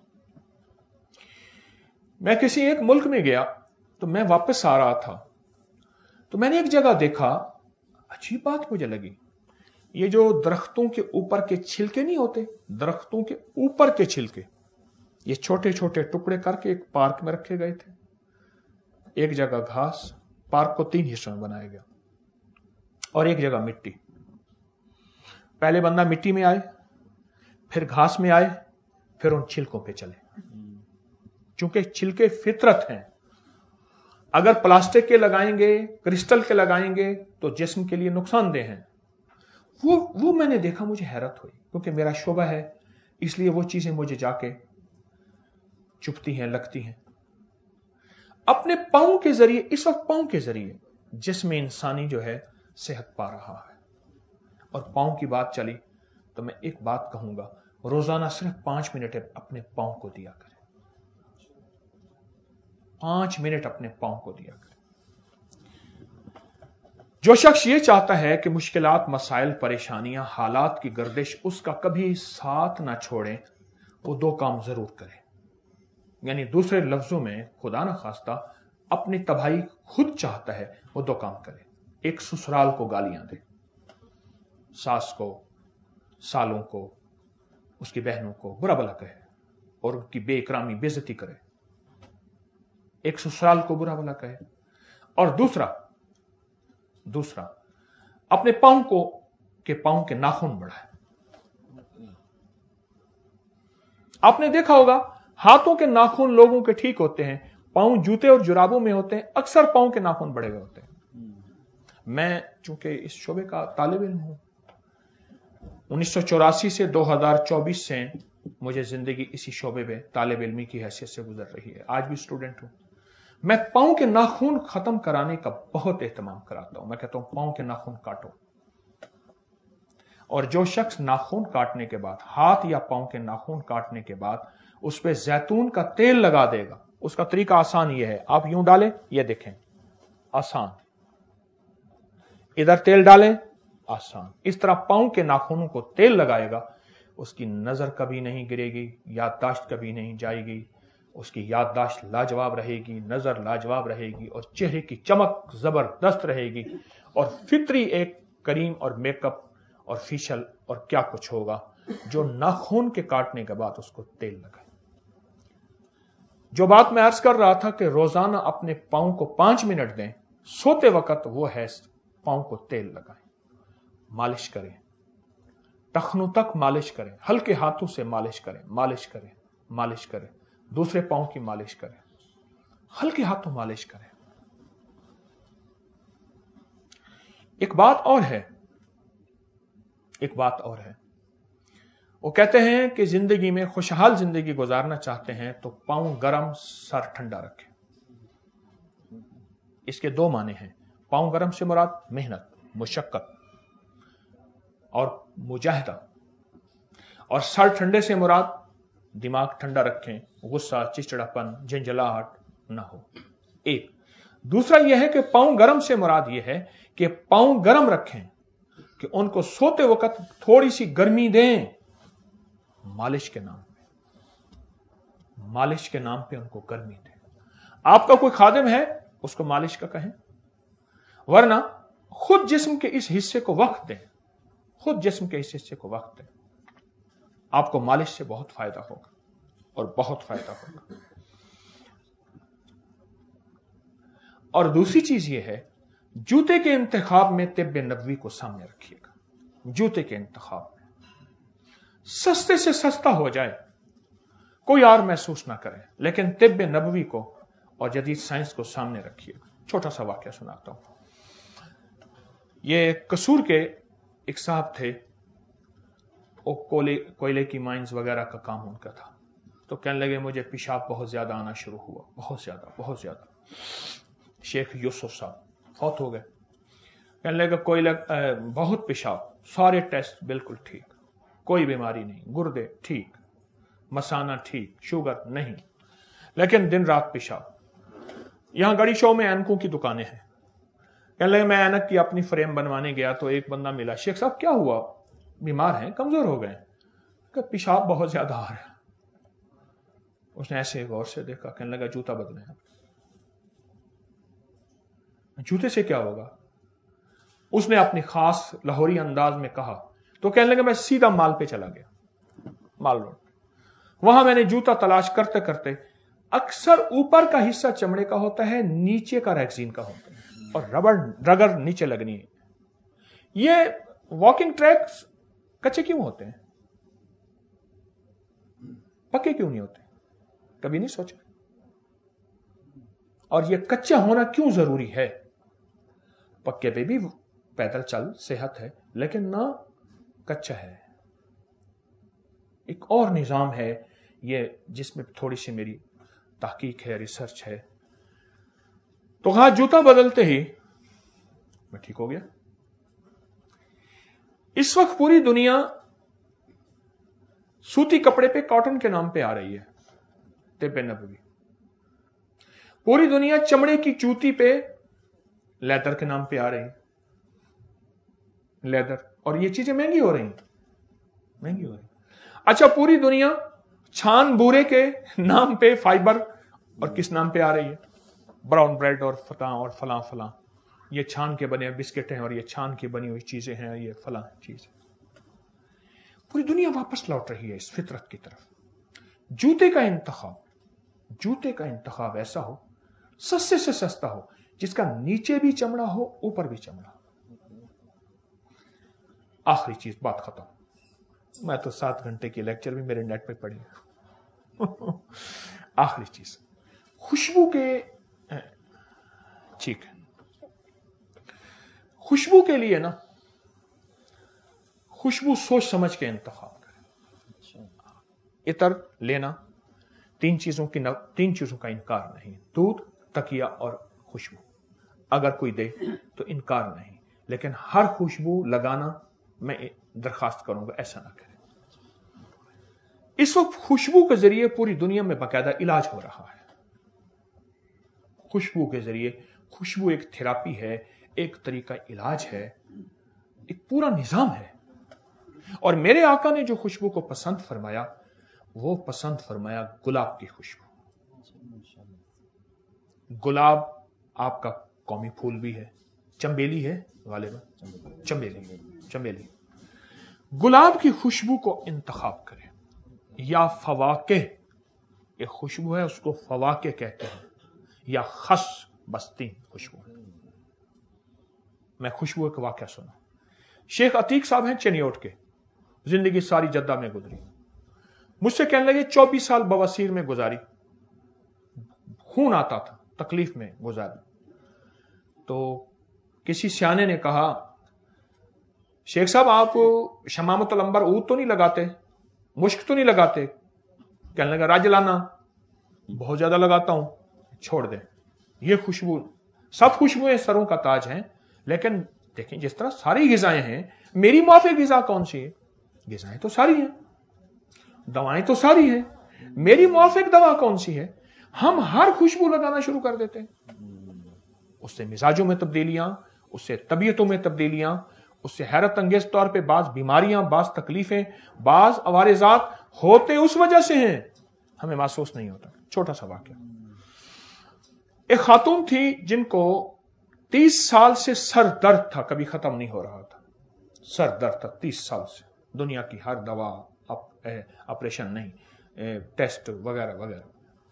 मैं किसी एक मुल्क में गया तो मैं वापस आ रहा था तो मैंने एक जगह देखा, अजीब बात मुझे लगी। ये जो दरख्तों के ऊपर के छिलके नहीं होते, दरख्तों के ऊपर के छिलके, ये छोटे छोटे टुकड़े करके एक पार्क में रखे गए थे। एक जगह घास, पार्क को तीन हिस्सों में बनाया गया, और एक जगह मिट्टी। पहले बंदा मिट्टी में आए, फिर घास में आए, फिर उन छिलकों पे चले। चूंकि छिलके फितरत हैं, अगर प्लास्टिक के लगाएंगे, क्रिस्टल के लगाएंगे तो जिस्म के लिए नुकसानदेह हैं। वो वो मैंने देखा, मुझे हैरत हुई, क्योंकि मेरा शोबा है, इसलिए वो चीजें मुझे जाके चुभती हैं, लगती हैं। अपने पांव के जरिए, इस वक्त पांव के जरिए जिसमें इंसानी जो है सेहत पा रहा है। और पांव की बात चली तो मैं एक बात कहूंगा, रोजाना सिर्फ पांच मिनट अपने पांव को दिया करें। पांच मिनट अपने पांव को दिया करें। जो शख्स ये चाहता है कि मुश्किलात, मसाइल, परेशानियां, हालात की गर्दिश उसका कभी साथ ना छोड़े, वो दो काम जरूर करे। यानी दूसरे लफ्जों में, खुदा ना खास्ता अपनी तबाही खुद चाहता है, वो दो काम करे। एक, ससुराल को गालियां दे, सास को, सालों को, उसकी बहनों को बुरा भला कहे और उनकी बेइकरामी, बेइज्जती करे। एक ससुराल को बुरा भला कहे। और दूसरा दूसरा अपने पांव को के पांव के नाखून बढ़ाए। आपने देखा होगा हाथों के नाखून लोगों के ठीक होते हैं, पांव जूते और जुराबों में होते हैं, अक्सर पांव के नाखून बड़े हुए होते हैं। मैं चूंकि इस शोबे का तालिब इल्म हूं, उन्नीस सौ चौरासी से दो हजार चौबीस से मुझे जिंदगी इसी शोबे में तालिब इल्मी की हैसियत से गुजर रही है। आज भी स्टूडेंट हूं। मैं पांव के नाखून खत्म कराने का बहुत एहतमाम कराता हूं। मैं कहता हूं पांव के नाखून काटो, और जो शख्स नाखून काटने के बाद, हाथ या पांव के नाखून काटने के बाद उस पर जैतून का तेल लगा देगा, उसका तरीका आसान यह है, आप यूं डालें, ये देखें आसान, इधर तेल डालें आसान, इस तरह पांव के नाखूनों को तेल लगाएगा, उसकी नजर कभी नहीं गिरेगी, याददाश्त कभी नहीं जाएगी, उसकी याददाश्त लाजवाब रहेगी, नजर लाजवाब रहेगी, और चेहरे की चमक जबरदस्त रहेगी, और फितरी एक करीम और मेकअप और फेशियल और क्या कुछ होगा जो नाखून के काटने के बाद उसको तेल लगाए। जो बात मैं अर्ज कर रहा था कि रोजाना अपने पांव को पांच मिनट दें, सोते वक्त वो है पांव को तेल लगाएं, मालिश करें, टखनों तक मालिश करें, हल्के हाथों से मालिश करें, मालिश करें, मालिश करें, दूसरे पांव की मालिश करें, हल्के हाथों मालिश करें। एक बात और है, एक बात और है, वो कहते हैं कि जिंदगी में खुशहाल जिंदगी गुजारना चाहते हैं तो पांव गरम, सर ठंडा रखें। इसके दो माने हैं। पांव गरम से मुराद मेहनत, मुशक्कत और मुजाहिदा, और सर ठंडे से मुराद दिमाग ठंडा रखें, गुस्सा, चिड़चिड़ापन, झंझलाहट ना हो। एक दूसरा यह है कि पांव गरम से मुराद यह है कि पांव गरम रखें, कि उनको सोते वक्त थोड़ी सी गर्मी दें, मालिश के नाम पे, मालिश के नाम पे उनको गर्मी दें। आपका कोई खादिम है, उसको मालिश का कहें, वरना खुद जिस्म के इस हिस्से को वक्त दें, खुद जिस्म के इस हिस्से को वक्त दें। आपको मालिश से बहुत फायदा होगा, और बहुत फायदा होगा। और दूसरी चीज यह है, जूते के इंतखाब में तिब्बे नबवी को सामने रखिएगा। जूते के इंतखाब में सस्ते से सस्ता हो जाए, कोई और महसूस ना करे, लेकिन तिब्बे नबवी को और जदीद साइंस को सामने रखिएगा। छोटा सा वाक्य सुनाता हूं। ये कसूर के एक साहब थे, वो कोयले कोयले की माइंस वगैरह का काम उनका था। तो कहने लगे मुझे पेशाब बहुत ज्यादा आना शुरू हुआ, बहुत ज्यादा बहुत ज्यादा। शेख यूसुफ साहब फौत हो गए। कहने लगे कोयला बहुत पेशाब, सारे टेस्ट बिल्कुल ठीक, कोई बीमारी नहीं, गुर्दे ठीक, मसाना ठीक, शुगर नहीं, लेकिन दिन रात पेशाब। यहां गड़ी शो में ऐनकों की दुकानें हैं। कहने लगे मैं ऐनक की अपनी फ्रेम बनवाने गया तो एक बंदा मिला, शेख साहब क्या हुआ, बीमार हैं, कमजोर हो गए? पेशाब बहुत ज्यादा आ रहा है। उसने ऐसे गौर से देखा, कहने लगा जूता बदले। जूते से क्या होगा? उसने अपनी खास लाहौरी अंदाज में कहा। तो कहने लगे मैं सीधा माल पे चला गया, माल रोड। वहां मैंने जूता तलाश करते करते, अक्सर ऊपर का हिस्सा चमड़े का होता है, नीचे का रेक्सीन का होता है, और रबड़ रगड़ नीचे लगनी है। ये वॉकिंग ट्रैक्स कच्चे क्यों होते हैं, पक्के क्यों नहीं होते? कभी नहीं सोचा? और ये कच्चा होना क्यों जरूरी है? पक्के पे भी पैदल चल, सेहत है, लेकिन ना कच्चा है। एक और निजाम है ये, जिसमें थोड़ी सी मेरी तहकीक है, रिसर्च है। तो कहा जूता बदलते ही मैं ठीक हो गया। इस वक्त पूरी दुनिया सूती कपड़े पे कॉटन के नाम पे आ रही है, तिब्बे नबवी। पूरी दुनिया चमड़े की जूती पे लेदर के नाम पे आ रही है, लेदर, और ये चीजें महंगी हो रही हैं, महंगी हो रही। अच्छा, पूरी दुनिया छान बूरे के नाम पे फाइबर और किस नाम पे आ रही है, ब्राउन ब्रेड और फला और फला फला, ये छान के बने बिस्किट हैं और ये छान की बनी हुई चीजें हैं, ये फला चीज। पूरी दुनिया वापस लौट रही है इस फितरत की तरफ। जूते का इंतखाब, जूते का इंतखाब ऐसा हो, सस्ते से सस्ता हो, जिसका नीचे भी चमड़ा हो, ऊपर भी चमड़ा। आखिरी चीज, बात खत्म। मैं तो सात घंटे की लेक्चर भी मेरे नेट पे पड़ी है। आखिरी चीज खुशबू के, ठीक है, खुशबू के लिए ना खुशबू सोच समझ के इंतखाब करें। इतर लेना, तीन चीजों की न, तीन चीजों का इनकार नहीं, दूध, तकिया और खुशबू। अगर कोई दे तो इनकार नहीं, लेकिन हर खुशबू लगाना मैं दरखास्त करूंगा ऐसा ना करें। इस वक्त खुशबू के जरिए पूरी दुनिया में बाकायदा इलाज हो रहा है। खुशबू के जरिए, खुशबू एक थेरापी है, एक तरीका इलाज है, एक पूरा निजाम है। और मेरे आका ने जो खुशबू को पसंद फरमाया, वो पसंद फरमाया गुलाब की खुशबू। गुलाब आपका कौमी फूल भी है, चंबेली है गालिबा, चंबेली चंबेली गुलाब की खुशबू को इंतखाब करें। या फवाके, एक खुशबू है उसको फवाके कहते हैं, या खस बस्ती खुशबू। मैं खुशबू का वाकया सुना। शेख अतीक साहब हैं चनियोट के, जिंदगी सारी जद्दा में गुजरी। मुझसे कहने लगे चौबीस साल बवासीर में गुजारी, खून आता था, तकलीफ में गुजारी। तो किसी सियाने ने कहा, शेख साहब आप शमामतुल अंबर ऊद तो नहीं लगाते, मुश्क तो नहीं लगाते? कहने लगा राजलाना बहुत ज्यादा लगाता हूं, छोड़ दे। ये खुशबू, सब खुशबुएं सरों का ताज हैं, लेकिन देखें जिस तरह सारी गिजाएं हैं, मेरी मुआफिक गिजा कौन सी है? गिजाएं तो सारी हैं, दवाएं तो सारी हैं, मेरी मुआफिक दवा कौन सी है? हम हर खुशबू लगाना शुरू कर देते हैं। उससे मिजाजों में तब्दीलियां, उससे तबीयतों में तब्दीलियां, उससे हैरत अंगेज तौर पे बाज बीमारियां, बाज तकलीफें, बाज अवारिजात होते उस वजह से हैं, हमें महसूस नहीं होता। छोटा सा वाकया, एक खातून थी जिनको तीस साल से सर दर्द था, कभी खत्म नहीं हो रहा था। सर दर्द था तीस साल से, दुनिया की हर दवा, ऑपरेशन नहीं, टेस्ट वगैरह वगैरह।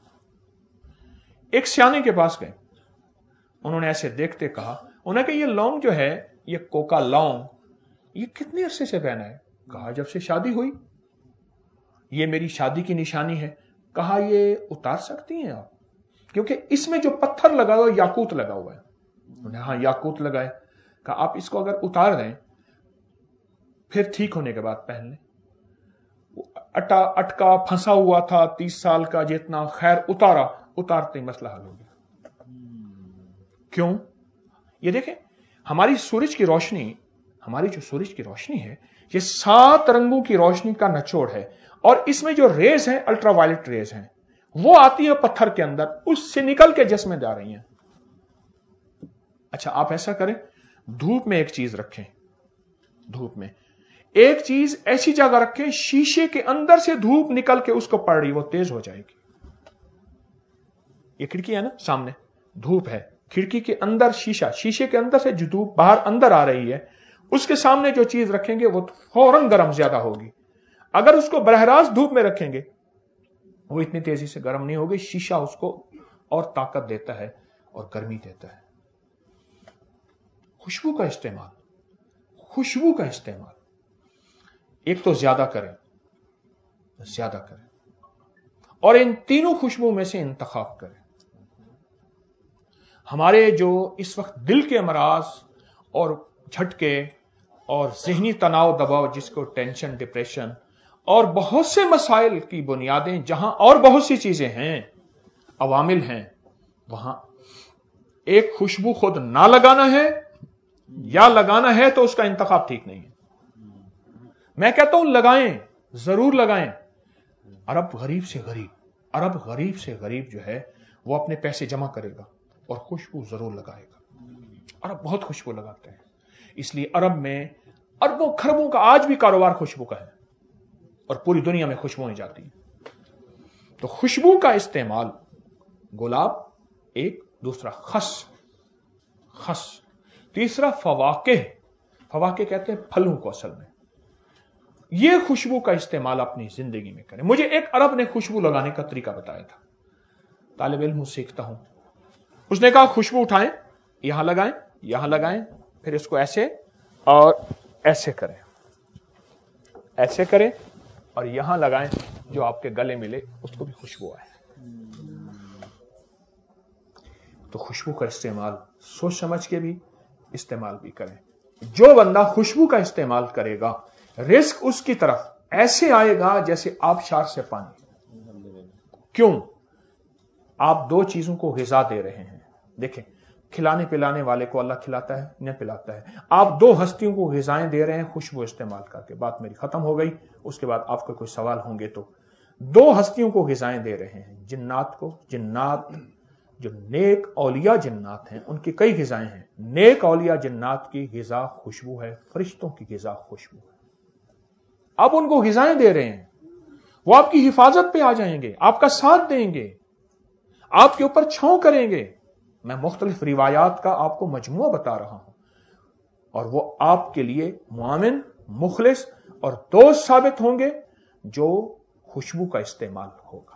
एक सियाने के पास गए, उन्होंने ऐसे देखते कहा, उन्होंने कहा ये लौंग जो है, ये कोका लौंग, ये कितने अरसे से पहना है? कहा जब से शादी हुई। ये मेरी शादी की निशानी है। कहा ये उतार सकती हैं आप? क्योंकि इसमें जो पत्थर लगा हुआ है याकूत लगा हुआ है। उन्होंने हाँ याकूत लगाए। कहा आप इसको अगर उतार दें फिर ठीक होने के बाद पहन लें। अटा अटका फंसा हुआ था तीस साल का जितना, खैर उतारा, उतारते ही मसला हल हो गया। क्यों? ये देखें, हमारी सूरज की रोशनी, हमारी जो सूरज की रोशनी है, ये सात रंगों की रोशनी का निचोड़ है, और इसमें जो रेज हैं अल्ट्रावायलेट रेज हैं, वो आती है पत्थर के अंदर, उससे निकल के जिस्म में जा रही हैं। अच्छा आप ऐसा करें, धूप में एक चीज रखें, धूप में एक चीज ऐसी जगह रखें, शीशे के अंदर से धूप निकल के उसको पड़ रही, वो तेज हो जाएगी। ये खिड़की है ना सामने, धूप है, खिड़की के अंदर शीशा, शीशे के अंदर से जो धूप बाहर अंदर आ रही है, उसके सामने जो चीज रखेंगे वो फौरन गर्म ज्यादा होगी। अगर उसको बरहरास धूप में रखेंगे वो इतनी तेजी से गर्म नहीं होगी। शीशा उसको और ताकत देता है और गर्मी देता है। खुशबू का इस्तेमाल, खुशबू का इस्तेमाल एक तो ज्यादा करें, ज्यादा करें, और इन तीनों खुशबू में से इंतखाब करें। हमारे जो इस वक्त दिल के अमराज और झटके और जहनी तनाव दबाव, जिसको टेंशन, डिप्रेशन और बहुत से मसाइल की बुनियादें, जहां और बहुत सी चीजें हैं, अवामिल हैं, वहां एक खुशबू खुद ना लगाना है या लगाना है तो उसका इंतखाब ठीक नहीं है। मैं कहता हूं लगाएं, जरूर लगाएं। अरब गरीब से गरीब, अरब गरीब से गरीब जो है वो अपने पैसे जमा करेगा और खुशबू जरूर लगाएगा। अरब बहुत खुशबू लगाते हैं, इसलिए अरब में अरबों खरबों का आज भी कारोबार खुशबू का है और पूरी दुनिया में खुशबुएं जाती हैं। तो खुशबू का इस्तेमाल, गुलाब एक, दूसरा खस, खस, तीसरा फवाके, फवाके कहते हैं फलों को असल में। यह खुशबू का इस्तेमाल अपनी जिंदगी में करें। मुझे एक अरब ने खुशबू लगाने का तरीका बताया था, तालिब इल्म सीखता हूं। उसने कहा खुशबू उठाएं, यहां लगाएं, यहां लगाएं, फिर इसको ऐसे और ऐसे करें, ऐसे करें और यहां लगाएं, جو آپ کے گلے ملے اس کو بھی خوشبو آئے. تو خوشبو کا استعمال سوچ سمجھ کے بھی استعمال بھی کریں. جو بندہ خوشبو کا استعمال کرے گا رزق اس کی طرف ایسے آئے گا جیسے آبشار سے پانی. کیوں؟ آپ دو چیزوں کو غذا دے رہے ہیں. دیکھیں کھلانے پلانے والے کو اللہ کھلاتا ہے نہ پلاتا ہے. آپ دو ہستیوں کو غذائیں دے رہے ہیں خوشبو استعمال کر کے. بات میری ختم ہو گئی. اس کے بعد آپ کو کوئی سوال ہوں گے تو دو ہستیوں کو غذائیں دے رہے ہیں. جنات کو، جنات جو نیک اولیاء جنات ہیں ان کی کئی غذائیں ہیں. نیک اولیاء جنات کی غذا خوشبو ہے، فرشتوں کی غذا خوشبو ہے. آپ ان کو غذائیں دے رہے ہیں، وہ آپ کی حفاظت پہ آ جائیں گے، آپ کا ساتھ دیں گے، آپ کے اوپر چھاؤں کریں گے. میں مختلف روایات کا آپ کو مجموعہ بتا رہا ہوں اور وہ آپ کے لیے معاون، مخلص اور دوست ثابت ہوں گے جو خوشبو کا استعمال ہوگا.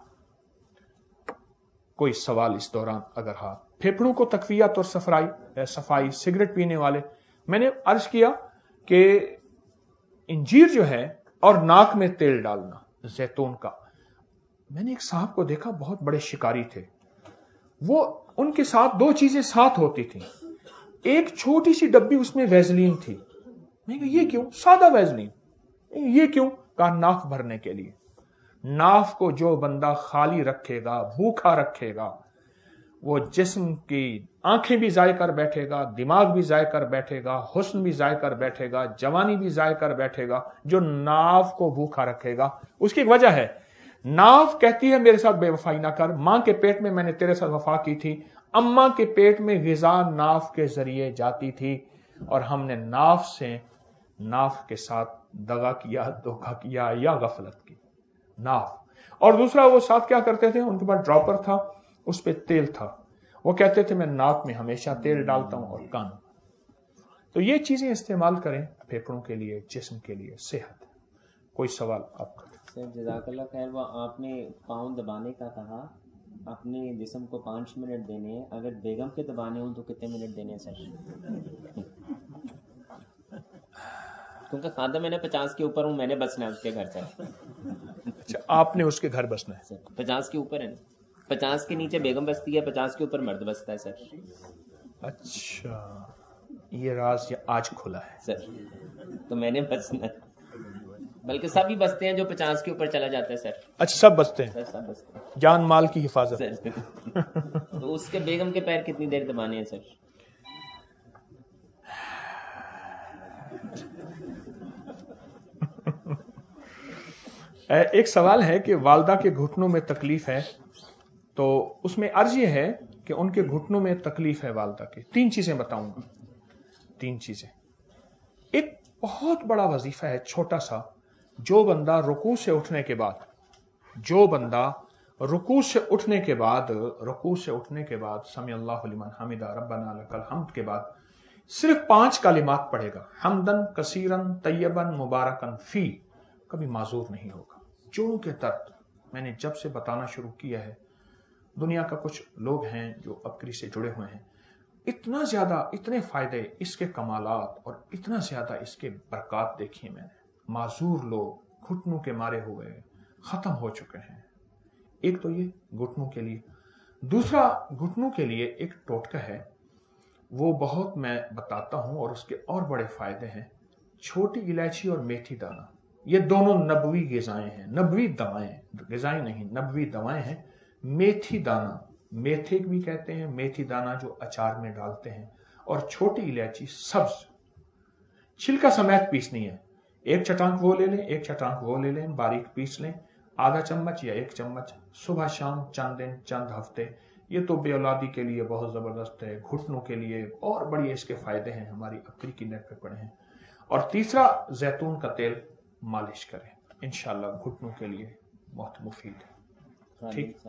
کوئی سوال اس دوران اگر ہاں؟ پھیپھڑوں کو تقویت اور صفائی صفائی سگریٹ پینے والے، میں نے عرض کیا کہ انجیر جو ہے اور ناک میں تیل ڈالنا زیتون کا. میں نے ایک صاحب کو دیکھا بہت بڑے شکاری تھے، وہ ان کے ساتھ دو چیزیں ساتھ ہوتی تھیں. ایک چھوٹی سی ڈبی اس میں ویزلین تھی. میں کہا یہ کیوں؟ سادہ ویزلین. یہ کیوں؟ کہا ناف بھرنے کے لیے. ناف کو جو بندہ خالی رکھے گا، بھوکا رکھے گا، وہ جسم کی آنکھیں بھی ضائع کر بیٹھے گا، دماغ بھی ضائع کر بیٹھے گا، حسن بھی ضائع کر بیٹھے گا، جوانی بھی ضائع کر بیٹھے گا. جو ناف کو بھوکا رکھے گا اس کی ایک وجہ ہے. ناف کہتی ہے میرے ساتھ بے وفائی نہ کر. ماں کے پیٹ میں میں نے تیرے ساتھ وفا کی تھی. اماں کے پیٹ میں غذا ناف کے ذریعے جاتی تھی اور ہم نے ناف سے ناف کے ساتھ دغا کیا، دھوکا کیا یا غفلت کی. ناف. اور دوسرا وہ ساتھ کیا کرتے تھے، ان کے پاس ڈراپر تھا، اس پہ تیل تھا. وہ کہتے تھے میں ناک میں ہمیشہ تیل ڈالتا ہوں اور کانوں. تو یہ چیزیں استعمال کریں پھیپھڑوں کے لیے، جسم کے لیے، صحت. کوئی سوال آپ کا؟ سر جزاک اللہ خیر. وہ آپ نے پاؤں دبانے کا کہا، اپنے جسم کو پانچ منٹ دینے ہیں، اگر بیگم کے دبانے ہوں تو کتنے منٹ دینے ہیں سر؟ کیونکہ خاندان میں نے پچاس کے اوپر ہوں، میں نے بسنا ہے اس کے گھر سے. اچھا آپ نے اس کے گھر بسنا ہے؟ پچاس کے اوپر ہے نا، پچاس کے نیچے بیگم بستی ہے، پچاس کے اوپر مرد بستا ہے سر. اچھا یہ راز یہ آج کھلا ہے سر. تو میں نے بسنا ہے، بلکہ سب ہی بستے ہیں جو پچاس کے اوپر چلا جاتا ہے سر. اچھا سب بستے ہیں؟ سر سب بستے ہیں، جان مال کی حفاظت. تو اس کے بیگم کے پیر کتنی دیر دبانے ہیں سر؟ ایک سوال ہے کہ والدہ کے گھٹنوں میں تکلیف ہے، تو اس میں عرض یہ ہے کہ ان کے گھٹنوں میں تکلیف ہے والدہ کے. تین چیزیں بتاؤں گا. تین چیزیں. ایک بہت بڑا وظیفہ ہے چھوٹا سا. جو بندہ رکوع سے اٹھنے کے بعد جو بندہ رکوع سے اٹھنے کے بعد رکوع سے اٹھنے کے بعد سمع اللہ لمن حمدہ ربنا لک الحمد کے بعد صرف پانچ کلمات پڑھے گا، حمدن کثیرن طیبن مبارکن فی، کبھی معذور نہیں ہوگا. جوڑوں کے درد میں نے جب سے بتانا شروع کیا ہے، دنیا کا کچھ لوگ ہیں جو بکری سے جڑے ہوئے ہیں، اتنا زیادہ اتنے فائدے اس کے کمالات اور اتنا زیادہ اس کے برکات دیکھیے میں نے. معذور لوگ گھٹنوں کے مارے ہوئے ختم ہو چکے ہیں. ایک تو یہ گھٹنوں کے لیے. دوسرا گھٹنوں کے لیے ایک ٹوٹکا ہے، وہ بہت میں بتاتا ہوں اور اس کے اور بڑے فائدے ہیں. چھوٹی الائچی اور میتھی دانہ، یہ دونوں نبوی غذائیں ہیں، نبوی دوائیں، غذائیں نہیں نبوی دوائیں ہیں. میتھی دانہ، میتھے بھی کہتے ہیں، میتھی دانہ جو اچار میں ڈالتے ہیں، اور چھوٹی الائچی سبز، چھلکا سمیت پیسنی ہے. ایک چٹانک وہ لے لیں، ایک چٹانک وہ لے لیں، باریک پیس لیں، آدھا چمچ یا ایک چمچ صبح شام چند دن چند ہفتے. یہ تو بے اولادی کے لیے بہت زبردست ہے، گھٹنوں کے لیے اور بڑی اس کے فائدے ہیں، ہماری اپری کی نیٹ پہ پڑے ہیں. اور تیسرا زیتون کا تیل مالش کریں، انشاءاللہ گھٹنوں کے لیے بہت مفید ہے. ٹھیک،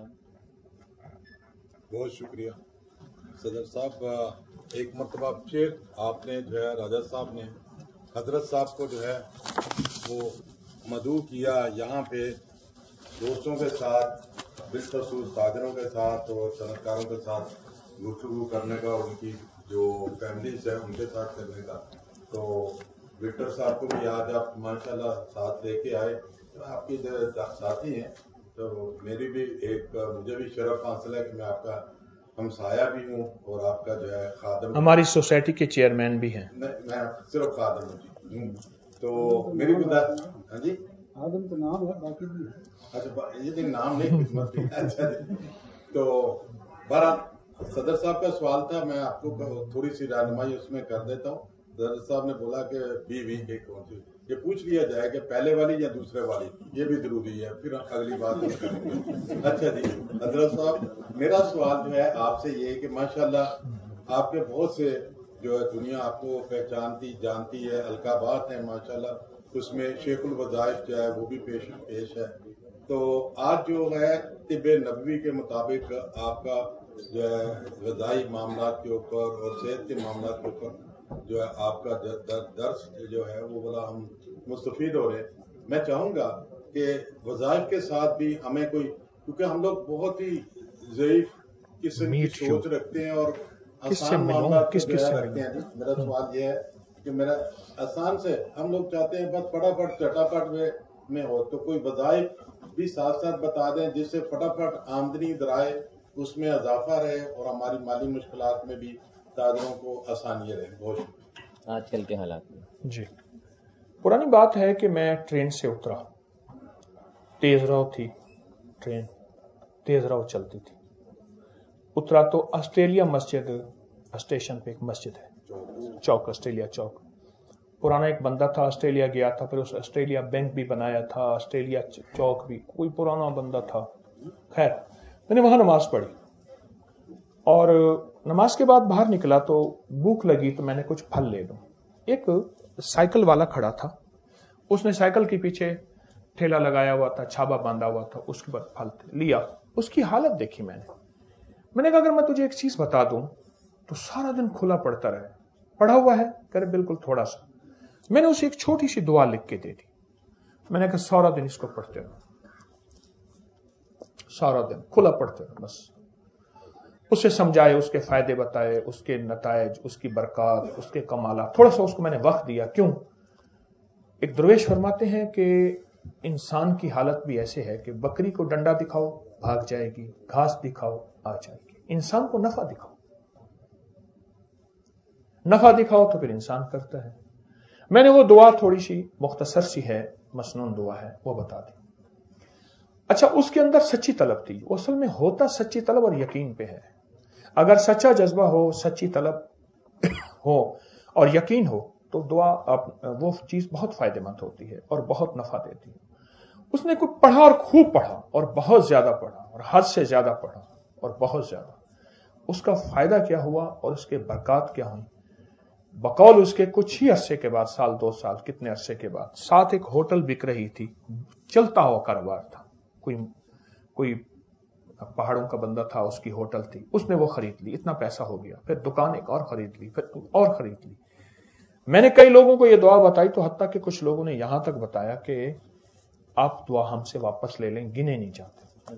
بہت شکریہ صدر صاحب. ایک مرتبہ پھر آپ نے جو ہے راجہ صاحب نے حضرت صاحب کو جو ہے وہ مدعو کیا یہاں پہ دوستوں کے ساتھ، بالخصوص تاجروں کے ساتھ اور صنعت کاروں کے ساتھ گفتگو کرنے کا اور ان کی جو فیملیز ہیں ان کے ساتھ کرنے کا. تو وکٹر صاحب کو بھی آج آپ ماشاءاللہ ساتھ لے کے آئے آپ کے ساتھی ہیں تو میری بھی ایک مجھے بھی شرف حاصل ہے کہ میں آپ کا ہمسایہ بھی ہوں اور آپ کا جو ہے خادم. ہماری سوسائٹی کے چیئرمین بھی ہیں. میں صرف خادم ہوں. تو میری گزارش. ہاں جی خادم تو نام ہے باقی بھی. اچھا یہ نام نہیں خدمت کی. اچھا تو بہرحال صدر صاحب کا سوال تھا, میں آپ کو تھوڑی سی رہنمائی اس میں کر دیتا ہوں. صدر صاحب نے بولا کہ بیوی ایک کون سی, یہ پوچھ لیا جائے کہ پہلے والی یا دوسرے والی, یہ بھی ضروری ہے, پھر اگلی بات ہم کریں گے. اچھا جی حضرت صاحب میرا سوال جو ہے آپ سے یہ ہے کہ ماشاءاللہ آپ کے بہت سے جو ہے دنیا آپ کو پہچانتی جانتی ہے, القابات ہیں ماشاءاللہ, اس میں شیخ الوظائف جو ہے وہ بھی پیش پیش ہے. تو آج جو ہے طب نبوی کے مطابق آپ کا جو ہے غذائی معاملات کے اوپر اور صحت کے معاملات کے اوپر جو ہے آپ کا درس جو ہے وہ بڑا ہم مستفید ہو رہے ہیں. میں چاہوں گا کہ وظائف کے ساتھ بھی ہمیں کوئی, کیونکہ ہم لوگ بہت ہی ضعیف قسم کی سوچ رکھتے ہیں اور آسان معاملات کو جو ہے رکھتے ہیں. میرا سوال یہ ہے کہ میرا آسان سے ہم لوگ چاہتے ہیں بس فٹافٹ چٹاپٹ میں ہو, تو کوئی وظائف بھی ساتھ ساتھ بتا دیں جس سے فٹافٹ آمدنی درائے اس میں اضافہ رہے اور ہماری مالی مشکلات میں بھی تاجروں کو آسانی رہے. بہت شکریہ. آج کل کے حالات میں جی پرانی بات ہے کہ میں ٹرین سے اترا, تیز رو تھی ٹرین, تیز رو چلتی تھی. اترا تو آسٹریلیا مسجد اسٹیشن پہ ایک مسجد ہے, چوک آسٹریلیا چوک. پرانا ایک بندہ تھا آسٹریلیا گیا تھا, پھر اس آسٹریلیا بینک بھی بنایا تھا, آسٹریلیا چوک بھی, کوئی پرانا بندہ تھا. خیر میں نے وہاں نماز پڑھی اور نماز کے بعد باہر نکلا تو بھوک لگی تو میں نے کچھ پھل لے لوں. ایک سائیکل والا کھڑا تھا, اس نے سائیکل کے پیچھے ٹھیلا لگایا ہوا تھا, چھابا باندھا ہوا تھا, اس کے بعد پھل لیا. اس کی حالت دیکھی میں نے, میں نے کہا اگر میں تجھے ایک چیز بتا دوں تو سارا دن کھلا پڑتا رہے. پڑھا ہوا ہے؟ کہ بالکل تھوڑا سا. میں نے اسے ایک چھوٹی سی دعا لکھ کے دے دی. میں نے کہا سارا دن اس کو پڑھتے رہو, سارا دن کھلا پڑھتے رہو. بس اسے سمجھائے, اس کے فائدے بتائے, اس کے نتائج, اس کی برکات, اس کے کمالات, تھوڑا سا اس کو میں نے وقت دیا. کیوں؟ ایک درویش فرماتے ہیں کہ انسان کی حالت بھی ایسے ہے کہ بکری کو ڈنڈا دکھاؤ بھاگ جائے گی, گھاس دکھاؤ آ جائے گی. انسان کو نفع دکھاؤ, نفع دکھاؤ تو پھر انسان کرتا ہے. میں نے وہ دعا تھوڑی سی مختصر سی ہے, مسنون دعا ہے, وہ بتا دی. اچھا اس کے اندر سچی طلب تھی. وہ اصل میں ہوتا سچی طلب اور یقین پہ ہے. اگر سچا جذبہ ہو, سچی طلب ہو اور یقین ہو تو دعا وہ چیز بہت فائدہ مند ہوتی ہے اور بہت نفع دیتی ہے. اس نے کوئی پڑھا اور خوب پڑھا اور بہت زیادہ پڑھا اور حد سے زیادہ پڑھا اور بہت زیادہ. اس کا فائدہ کیا ہوا اور اس کے برکات کیا ہوئی؟ بقول اس کے کچھ ہی عرصے کے بعد, سال دو سال کتنے عرصے کے بعد, ساتھ ایک ہوٹل بک رہی تھی, چلتا ہوا کاروبار تھا. کوئی کوئی پہاڑوں کا بندہ تھا, اس کی ہوٹل تھی, اس نے وہ خرید لی, اتنا پیسہ ہو گیا. پھر دکان ایک اور خرید لی, پھر اور خرید لی. میں نے کئی لوگوں کو یہ دعا بتائی تو حتیٰ کہ کچھ لوگوں نے یہاں تک بتایا کہ آپ دعا ہم سے واپس لے لیں, گنے نہیں جاتے.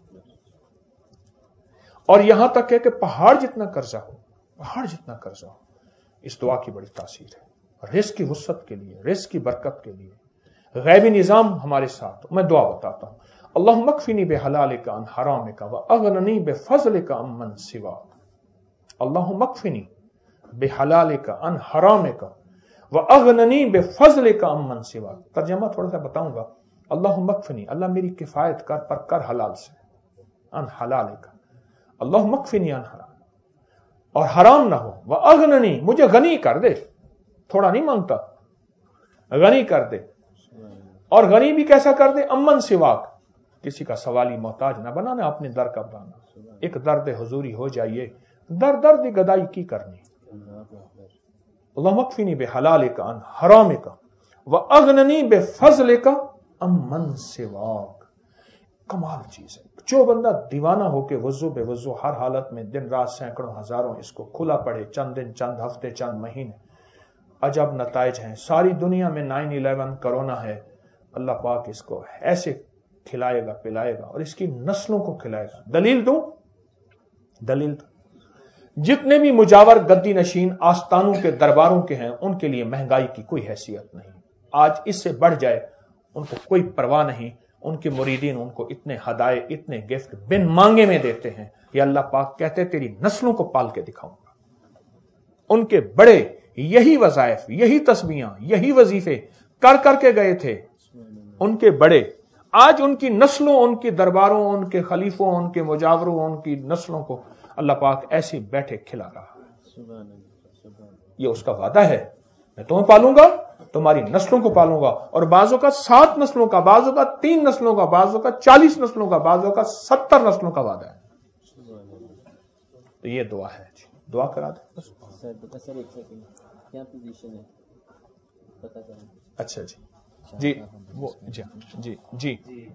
اور یہاں تک ہے کہ پہاڑ جتنا قرضہ ہو, پہاڑ جتنا قرضہ ہو, اس دعا کی بڑی تاثیر ہے. رزق کی وسعت کے لیے, رزق کی برکت کے لیے, غیبی نظام ہمارے ساتھ. میں دعا بتاتا ہوں. اللہم اکفنی بحلالک عن حرامک واغننی بفضلک عمن سواک. اللہم اکفنی بحلالک عن حرامک واغننی بفضلک عمن سواک. ترجمہ تھوڑا سا بتاؤں گا. اللہم اکفنی, اللہ میری کفایت کر پر کر حلال سے, عن حلالک, اللہم اکفنی عن حرام, اور حرام نہ ہو. واغننی, مجھے غنی کر دے, تھوڑا نہیں مانگتا, غنی کر دے. اور غنی بھی کیسا کر دے؟ امن سواک, کسی کا سوالی محتاج نہ بنانا, اپنے در کا بنانا. ایک درد حضوری ہو جائیے, در درد گدائی کی کرنی. اللہم اکفنی بحلالک عن حرامک واغننی بفضلک امن سواک. کمال چیز ہے. جو بندہ دیوانہ ہو کے وضو بے وضو ہر حالت میں دن رات سینکڑوں ہزاروں اس کو کھلا پڑے, چند دن, چند ہفتے, چند مہینے, عجب نتائج ہیں. ساری دنیا میں نائن الیون کرونا ہے, اللہ پاک اس کو ایسے کھلائے گا, پلائے گا, اور اس کی نسلوں کو کھلائے گا. دلیل دوں, دلیل دوں. جتنے بھی مجاور گدی نشین آستانوں کے درباروں کے ہیں, ان کے لیے مہنگائی کی کوئی حیثیت نہیں. آج اس سے بڑھ جائے ان کو کوئی پرواہ نہیں. ان کے مریدین ان کو اتنے ہدایے اتنے گفٹ بن مانگے میں دیتے ہیں. یہ اللہ پاک کہتے تیری نسلوں کو پال کے دکھاؤں گا. ان کے بڑے یہی وظائف یہی تسبیحاں یہی وظیفے کر کر کے گئے تھے. ان کے بڑے آج ان کی نسلوں ان کے درباروں ان کے خلیفوں ان کے مجاوروں ان کی نسلوں کو اللہ پاک ایسے بیٹھے کھلا رہا ہے. یہ اس کا وعدہ ہے, میں تمہیں پالوں گا تمہاری نسلوں کو پالوں گا. اور بعضوں کا سات نسلوں کا, بعضوں کا تین نسلوں کا, بعضوں کا چالیس نسلوں کا, بعضوں کا ستر نسلوں کا وعدہ ہے. تو یہ دعا ہے جی, دعا کرا دیں. اچھا جی جی وہ جی جی جی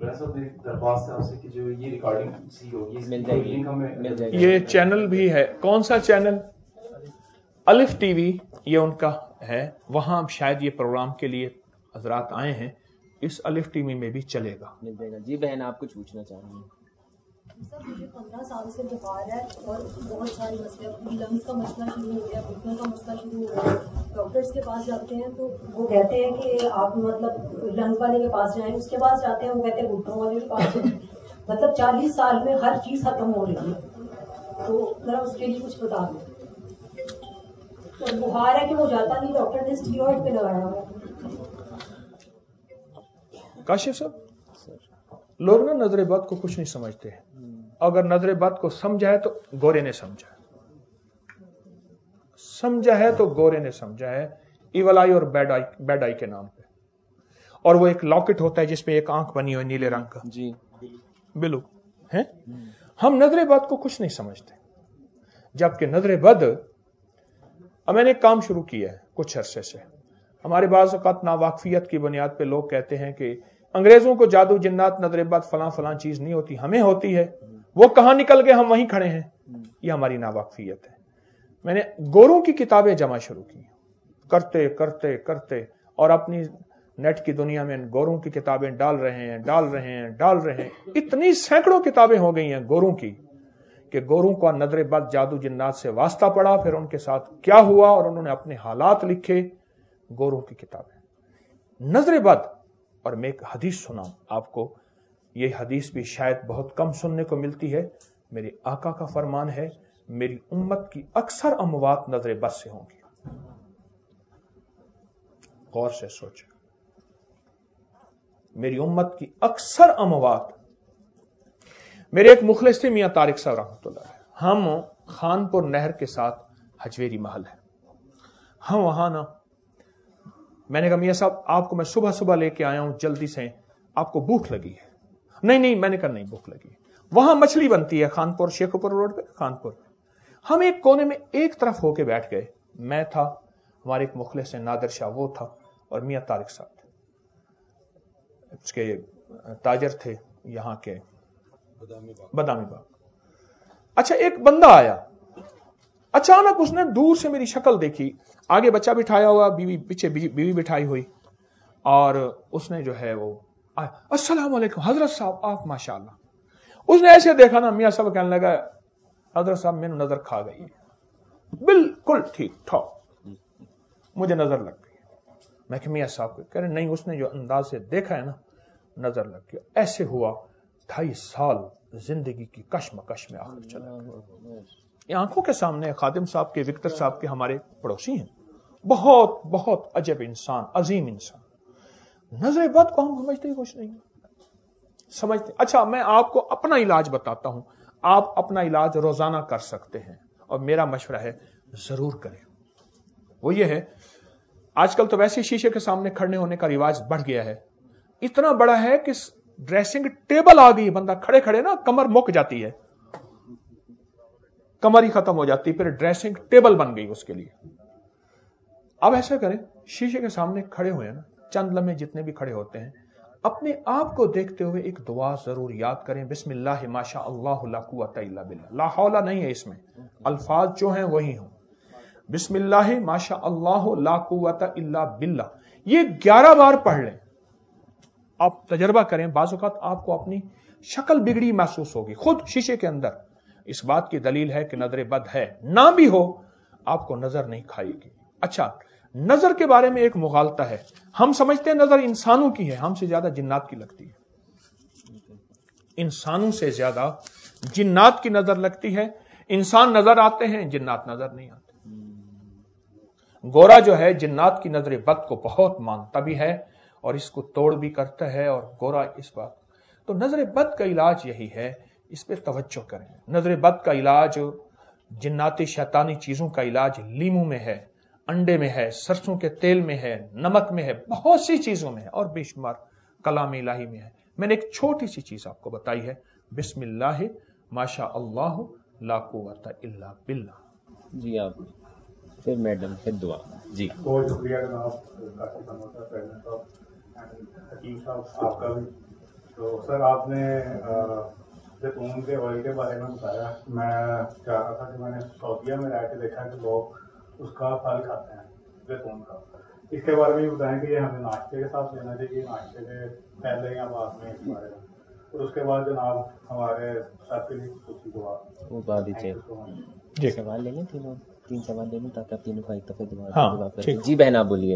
یہ چینل بھی ہے. کون سا چینل؟ الف ٹی وی, یہ ان کا ہے. وہاں شاید یہ پروگرام کے لیے حضرات آئے ہیں. اس الف ٹی وی میں بھی چلے گا. جی بہن آپ کچھ پوچھنا چاہیں گے؟ سر مجھے پندرہ سال سے بخار ہے اور بہت سارے مسئلے, لنگس کا مسئلہ شروع ہو گیا, گھٹنوں کا مسئلہ شروع ہو گیا. ڈاکٹرس کے پاس جاتے ہیں تو وہ کہتے ہیں کہ آپ مطلب لنگ والے کے پاس جائیں. اس کے پاس جاتے ہیں وہ کہتے ہیں گھٹنوں والے کے پاس جائیں. مطلب چالیس سال میں ہر چیز ختم ہو رہی ہے. تو ذرا اس کے لیے کچھ بتا دیں. اور بخار ہے کہ وہ جاتا نہیں, ڈاکٹر نے اسٹیرائڈ پہ لگایا ہوا. کاشف صاحب, لوگ نا نظر بد کو کچھ نہیں سمجھتے ہیں. اگر نظر بد کو سمجھا ہے تو گورے نے سمجھا ہے, سمجھا ہے تو گورے نے سمجھا ہے. ایول آئی اور بیڈ آئی, بیڈ آئی کے نام پہ. اور وہ ایک لاکٹ ہوتا ہے جس پہ ایک آنکھ بنی ہوئی نیلے رنگ کا, جی بلو ہے. ہم نظر بد کو کچھ نہیں سمجھتے, جبکہ نظر بد, اب میں نے ایک کام شروع کیا ہے کچھ عرصے سے. ہمارے بعض اوقات ناواقفیت کی بنیاد پہ لوگ کہتے ہیں کہ انگریزوں کو جادو جنات نظر بد فلاں فلاں چیز نہیں ہوتی, ہمیں ہوتی ہے. وہ کہاں نکل گئے, ہم وہیں کھڑے ہیں. یہ ہماری ناواقفیت ہے. میں نے گوروں کی کتابیں جمع شروع کی, کرتے کرتے کرتے اور اپنی نیٹ کی دنیا میں گوروں کی کتابیں ڈال رہے ہیں ڈال رہے ہیں ڈال رہے ہیں. اتنی سینکڑوں کتابیں ہو گئی ہیں گوروں کی کہ گوروں کا نظر بد جادو جنات سے واسطہ پڑا, پھر ان کے ساتھ کیا ہوا اور انہوں نے اپنے حالات لکھے. گوروں کی کتابیں نظر بد. اور میں ایک حدیث سناؤں آپ کو, یہ حدیث بھی شاید بہت کم سننے کو ملتی ہے. میرے آقا کا فرمان ہے, میری امت کی اکثر اموات نظر بد سے ہوں گی. غور سے سوچیں, میری امت کی اکثر اموات. میرے ایک مخلص تھے میاں طارق صاحب رحمۃ اللہ علیہ, ہم خانپور نہر کے ساتھ حجویری محل ہے, ہم وہاں نا, میں نے کہا میاں صاحب آپ کو میں صبح صبح لے کے آیا ہوں جلدی سے, آپ کو بھوک لگی ہے؟ نہیں نہیں, میں نے کہا نہیں بھوک لگی. وہاں مچھلی بنتی ہے خانپور, شیخوپور روڈ پہ خانپور. ہم ایک کونے میں ایک طرف ہو کے بیٹھ گئے. میں تھا, ہمارے ایک مخلص نادر شاہ وہ تھا, اور میاں طارق صاحب تھے, اس کے تاجر تھے یہاں کے بادامی باغ. اچھا ایک بندہ آیا, اچانک اس نے دور سے میری شکل دیکھی, آگے بچہ بٹھایا ہوا, بیوی پیچھے بیوی بٹھائی ہوئی, اور اس نے جو ہے وہ آیا, السلام علیکم حضرت صاحب آپ ماشاء اللہ. اس نے ایسے دیکھا نا, میاں صاحب کہنے لگا حضرت صاحب میں نظر کھا گئی, بالکل ٹھیک ٹھاک مجھے نظر لگ گئی. میں کہ میاں صاحب کو کہہ رہے نہیں, اس نے جو انداز سے دیکھا ہے نا نظر لگ گیا. ایسے ہوا ڈھائی سال زندگی کی کشمکش میں آخر چلا گیا. یہ آنکھوں کے سامنے خادم صاحب کے, وکٹر صاحب کے ہمارے پڑوسی ہیں, بہت بہت عجب انسان, عظیم انسان. نظر بد کو ہم سمجھتے ہی کچھ نہیں سمجھتے. اچھا میں آپ کو اپنا علاج بتاتا ہوں, آپ اپنا علاج روزانہ کر سکتے ہیں, اور میرا مشورہ ہے ضرور کریں. وہ یہ ہے, آج کل تو ویسے شیشے کے سامنے کھڑے ہونے کا رواج بڑھ گیا ہے, اتنا بڑا ہے کہ ڈریسنگ ٹیبل آ گئی, بندہ کھڑے کھڑے نا کمر مک جاتی ہے, کمر ہی ختم ہو جاتی, پھر ڈریسنگ ٹیبل بن گئی اس کے لیے. اب ایسا کریں, شیشے کے سامنے کھڑے ہوئے نا, چند لمحے جتنے بھی کھڑے ہوتے ہیں, اپنے آپ کو دیکھتے ہوئے ایک دعا ضرور یاد کریں, بسم اللہ ما شاء اللہ لا قوت الا باللہ. لا حول نہیں ہے اس میں, الفاظ جو ہیں وہی ہوں. بسم اللہ ما شاء اللہ لا قوت الا باللہ. یہ گیارہ بار پڑھ لیں, آپ تجربہ کریں. بعض اوقات آپ کو اپنی شکل بگڑی محسوس ہوگی خود شیشے کے اندر. اس بات کی دلیل ہے کہ نظر بد ہے, نہ بھی ہو آپ کو نظر نہیں کھائے گی. اچھا नजर के बारे में एक मुगालता है, हम समझते हैं नजर इंसानों की है, हमसे ज्यादा जिन्नात की लगती है। इंसानों से ज्यादा जिन्नात की नजर लगती है। इंसान नजर आते हैं, जिन्नात नजर नहीं आते। गोरा जो है जिन्नात की नजर बद को बहुत मानता भी है और इसको तोड़ भी करता है, और गोरा इस बात। तो नजर बद का इलाज यही है, इस पे तवज्जो करें। नजर बद का इलाज, जिन्नाती शैतानी चीजों का इलाज लीमू में है, अंडे में है, सरसों के तेल में है, नमक में है, बहुत सी चीजों में है, और बेशुमार कलाम इलाही में है। मैंने एक छोटी सी चीज आपको बताई है, बिस्मिल्लाह माशा अल्लाह ला कुव्वता इल्ला बिल्लाह। जी आप फिर मैडम फिर दुआ। जी बहुत शुक्रिया जनाब हकीम साहब आपका भी। तो सर आपने जैतून के ऑयल के बारे में बताया। मैं चाह रहा था कि मैंने सऊदीया में रह के देखा कि लोग उसका फल खाते हैं जैतून का। इसके बारे में बताएं कि ये हमें नाश्ते के साथ लेना चाहिए, नाश्ते के पहले या बाद में, इस बारे में। और उसके बाद जनाब हमारे साथ के लिए कुछ दुआ वो बात दीजिए। जी सवाल लेंगे तीनों, तीन सवाल ले लूं ताकि आप तीनों का एक दफे दुआ हाँ, दुआ करें। ठीक। जी बहन आप बोलिए।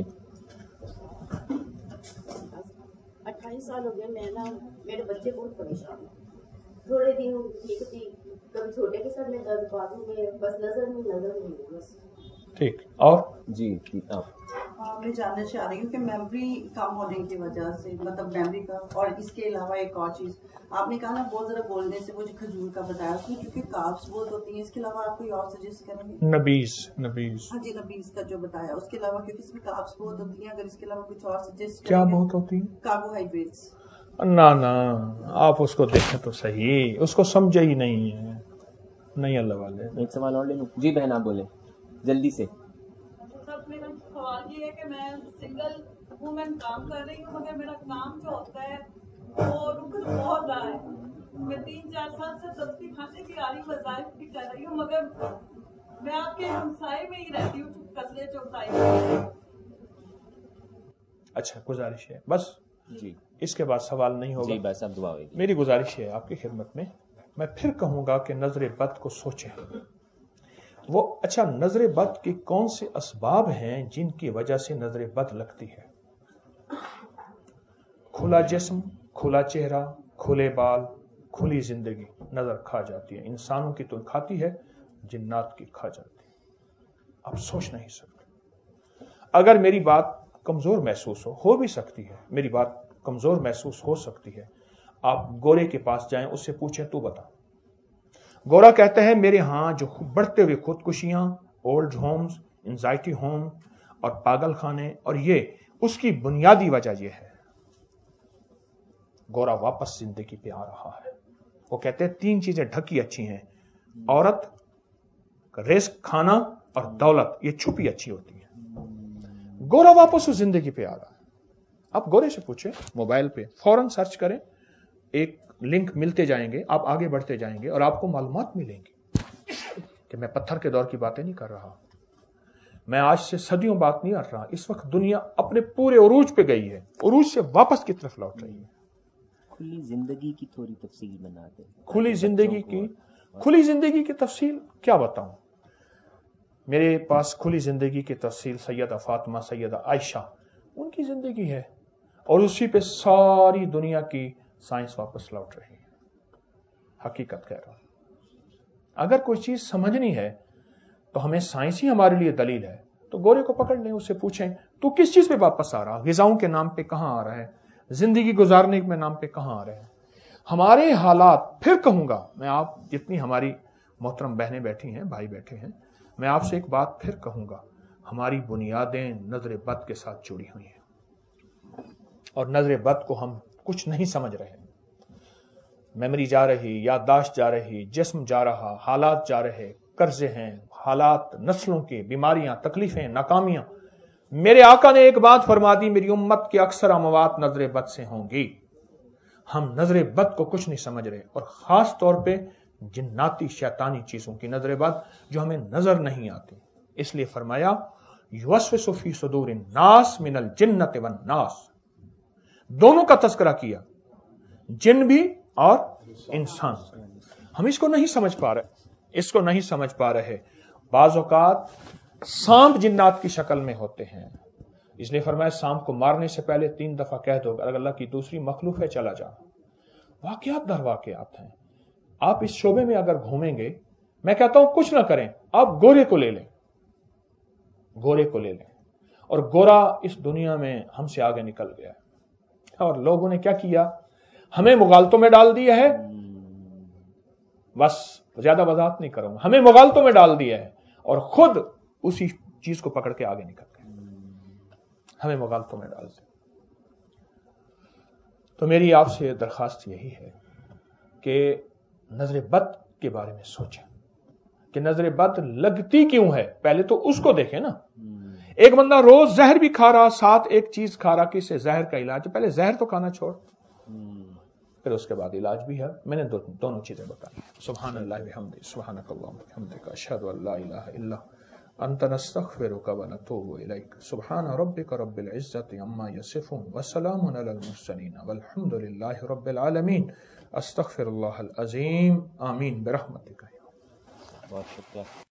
अट्ठाईस साल हो गए, मैं ना मेरे बच्चे बहुत परेशान हैं। थोड़े दिन ठीक थी, कभी छोटे के सर में दर्द, बाजू में, बस नजर नहीं नजर नहीं बस। ठीक, और जी आप। हाँ, मैं जानना चाह रही हूँ कि मेमोरी कम होने की वजह से, मतलब मेमोरी का, और इसके अलावा एक और चीज़ आपने कहा ना बहुत ज़रा बोलने से, वो जो खजूर का बताया उसमें क्योंकि कार्ब्स बहुत होती हैं, इसके अलावा आप कोई और सजेस्ट करेंगे? नबीज नबीज हाँ जी, नबीज का जो बताया, उसके अलावा क्योंकि इसमें कार्ब्स बहुत होती हैं, अगर इसके अलावा कुछ और सजेस्ट क्या बहुत होती है? कार्बोहाइड्रेट्स। ना ना आप उसको देखें तो सही, उसको समझे ही नहीं है। नहीं अल्लाह वाले। एक सवाल और ले लूं। जी बहन आप बोले जल्दी से। मेरा सवाल ये है कि मैं सिंगल वुमेन काम कर रही हूँ, मगर मेरा काम जो होता है वो रुक बहुत रहा है। मैं तीन चार साल से दस्ती खाने की आ रही, वज़ाइफ भी कर रही हूँ, मगर मैं आपके हमसाए में ही रहती हूँ, कसरे चौथाई में। अच्छा, गुजारिश है बस जी, इसके बाद सवाल नहीं होगा। जी बस अब दुआ होगी। मेरी गुजारिश है आपकी खिदमत में, मैं फिर कहूंगा कि नजर बद को सोचें। वो अच्छा, नजर बद के कौन से असबाब हैं जिनकी वजह से नजर बद लगती है? खुला जिस्म, खुला चेहरा, खुले बाल, खुली जिंदगी नजर खा जाती है। इंसानों की तो खाती है, जिन्नात की खा जाती है। आप सोच नहीं सकते। अगर मेरी बात कमजोर महसूस हो हो भी सकती है, मेरी बात कमजोर महसूस हो सकती है, आप गोरे के पास जाएं, उससे पूछें तू बता। गोरा कहता है मेरे यहाँ जो बढ़ते हुए खुदकुशियां, ओल्ड होम्स, एंजाइटी होम और पागल खाने, और ये उसकी बुनियादी वजह यह है। गोरा वापस जिंदगी पे आ रहा है। वो कहते हैं तीन चीजें ढकी अच्छी हैं, औरत, रिस्क खाना और दौलत, ये छुपी अच्छी होती है। गोरा वापस उस जिंदगी पे आ रहा है। आप गोरे से पूछें, मोबाइल पे फौरन सर्च करें, एक लिंक मिलते जाएंगे, आप आगे बढ़ते जाएंगे और आपको मालूमात मिलेंगी कि मैं पत्थर के दौर की बातें नहीं कर रहा, मैं आज से सदियों बात नहीं कर रहा। इस वक्त दुनिया अपने पूरे उरूज पे गई है, उरूज से वापस की तरफ लौट रही है। खुली जिंदगी की थोड़ी तफसील बना दे। खुली जिंदगी की खुली जिंदगी की तफसील क्या बताऊं? मेरे पास खुली जिंदगी की तफसील सैयदा फातिमा, सैयदा आयशा, उनकी जिंदगी है, और उसी पे सारी दुनिया की साइंस वापस लौट रही है। हकीकत कह रहा हूं, अगर कोई चीज समझनी है तो हमें साइंस ही हमारे लिए दलील है। तो गोरे को पकड़ लें, उससे पूछें तू किस चीज पे वापस आ रहा, गिजाओं के नाम पे कहां आ रहा है, जिंदगी गुजारने के नाम पे कहां आ रहे हैं हमारे हालात। फिर कहूंगा मैं, आप जितनी हमारी मोहतरम बहनें बैठी हैं, भाई बैठे हैं, मैं आपसे एक बात फिर कहूंगा, हमारी बुनियादें नजर बद के साथ जुड़ी हुई हैं, और नजर बद को हम कुछ नहीं समझ रहे। मेमोरी जा रही, याददाश्त जा रही, जिस्म जा रहा, हालात जा रहे, कर्जे हैं, हालात, नस्लों के, बीमारियां, तकलीफें, नाकामियां। मेरे आका ने एक बात फरमा दी, मेरी उम्मत की अक्सर अमवात नजर बद से होंगी। हम नजर बद को कुछ नहीं समझ रहे, और खास तौर पे जिन्नाती शैतानी चीजों की नजर बद जो हमें नजर नहीं आती। इसलिए फरमाया युवस्विसु फी सुदूर नास मिनल जिन्नति वन नास, दोनों का तस्करा किया, जिन भी और इंसान। हम इसको नहीं समझ पा रहे, इसको नहीं समझ पा रहे। बाज़ औक़ात सांप जिन्नात की शक्ल में होते हैं, इसलिए फरमाया सांप को मारने से पहले तीन दफा कह दो अगर अल्लाह की दूसरी मखलूक है चला जा। वाकयात दर वाकयात हैं। आप इस शोबे में अगर घूमेंगे, मैं कहता हूं कुछ ना करें, आप गोरे को ले लें, गोरे को ले लें। और गोरा इस दुनिया में हमसे आगे निकल गया है और लोगों ने क्या किया, हमें मुगालतों में डाल दिया है। बस ज्यादा वजाहत नहीं करूंगा, हमें मुगालतों में डाल दिया है और खुद उसी चीज को पकड़ के आगे निकल गए, हमें मुगालतों में डाल दिया। तो मेरी आपसे दरखास्त यही है कि नजर बद के बारे में सोचें कि नजर बद लगती क्यों है, पहले तो उसको देखें ना। एक बंदा रोज जहर भी खा रहा, साथ एक चीज खा रहा कि इससे जहर का इलाज, पहले जहर तो खाना छोड़, फिर उसके बाद इलाज भी है। मैंने दो, दोनों चीजें बताई। सुभान अल्लाह बिहम्दी, सुभानक अल्लाहुम्मा बिहम्दिका, अशहदु अल्ला इलाहा इल्ला अंत नस्तगफिरुका व नतूबु इलैक। सुभान रब्बिका रब्बिल इज्जति अम्मा यसिफून व सलामुन अलल मुरसलीन वल्हम्दुलिल्लाहि रब्बिल आलमीन। अस्तगफिरुल्लाहल अज़ीम। आमीन बिरहमतिका। बहुत शुक्रिया।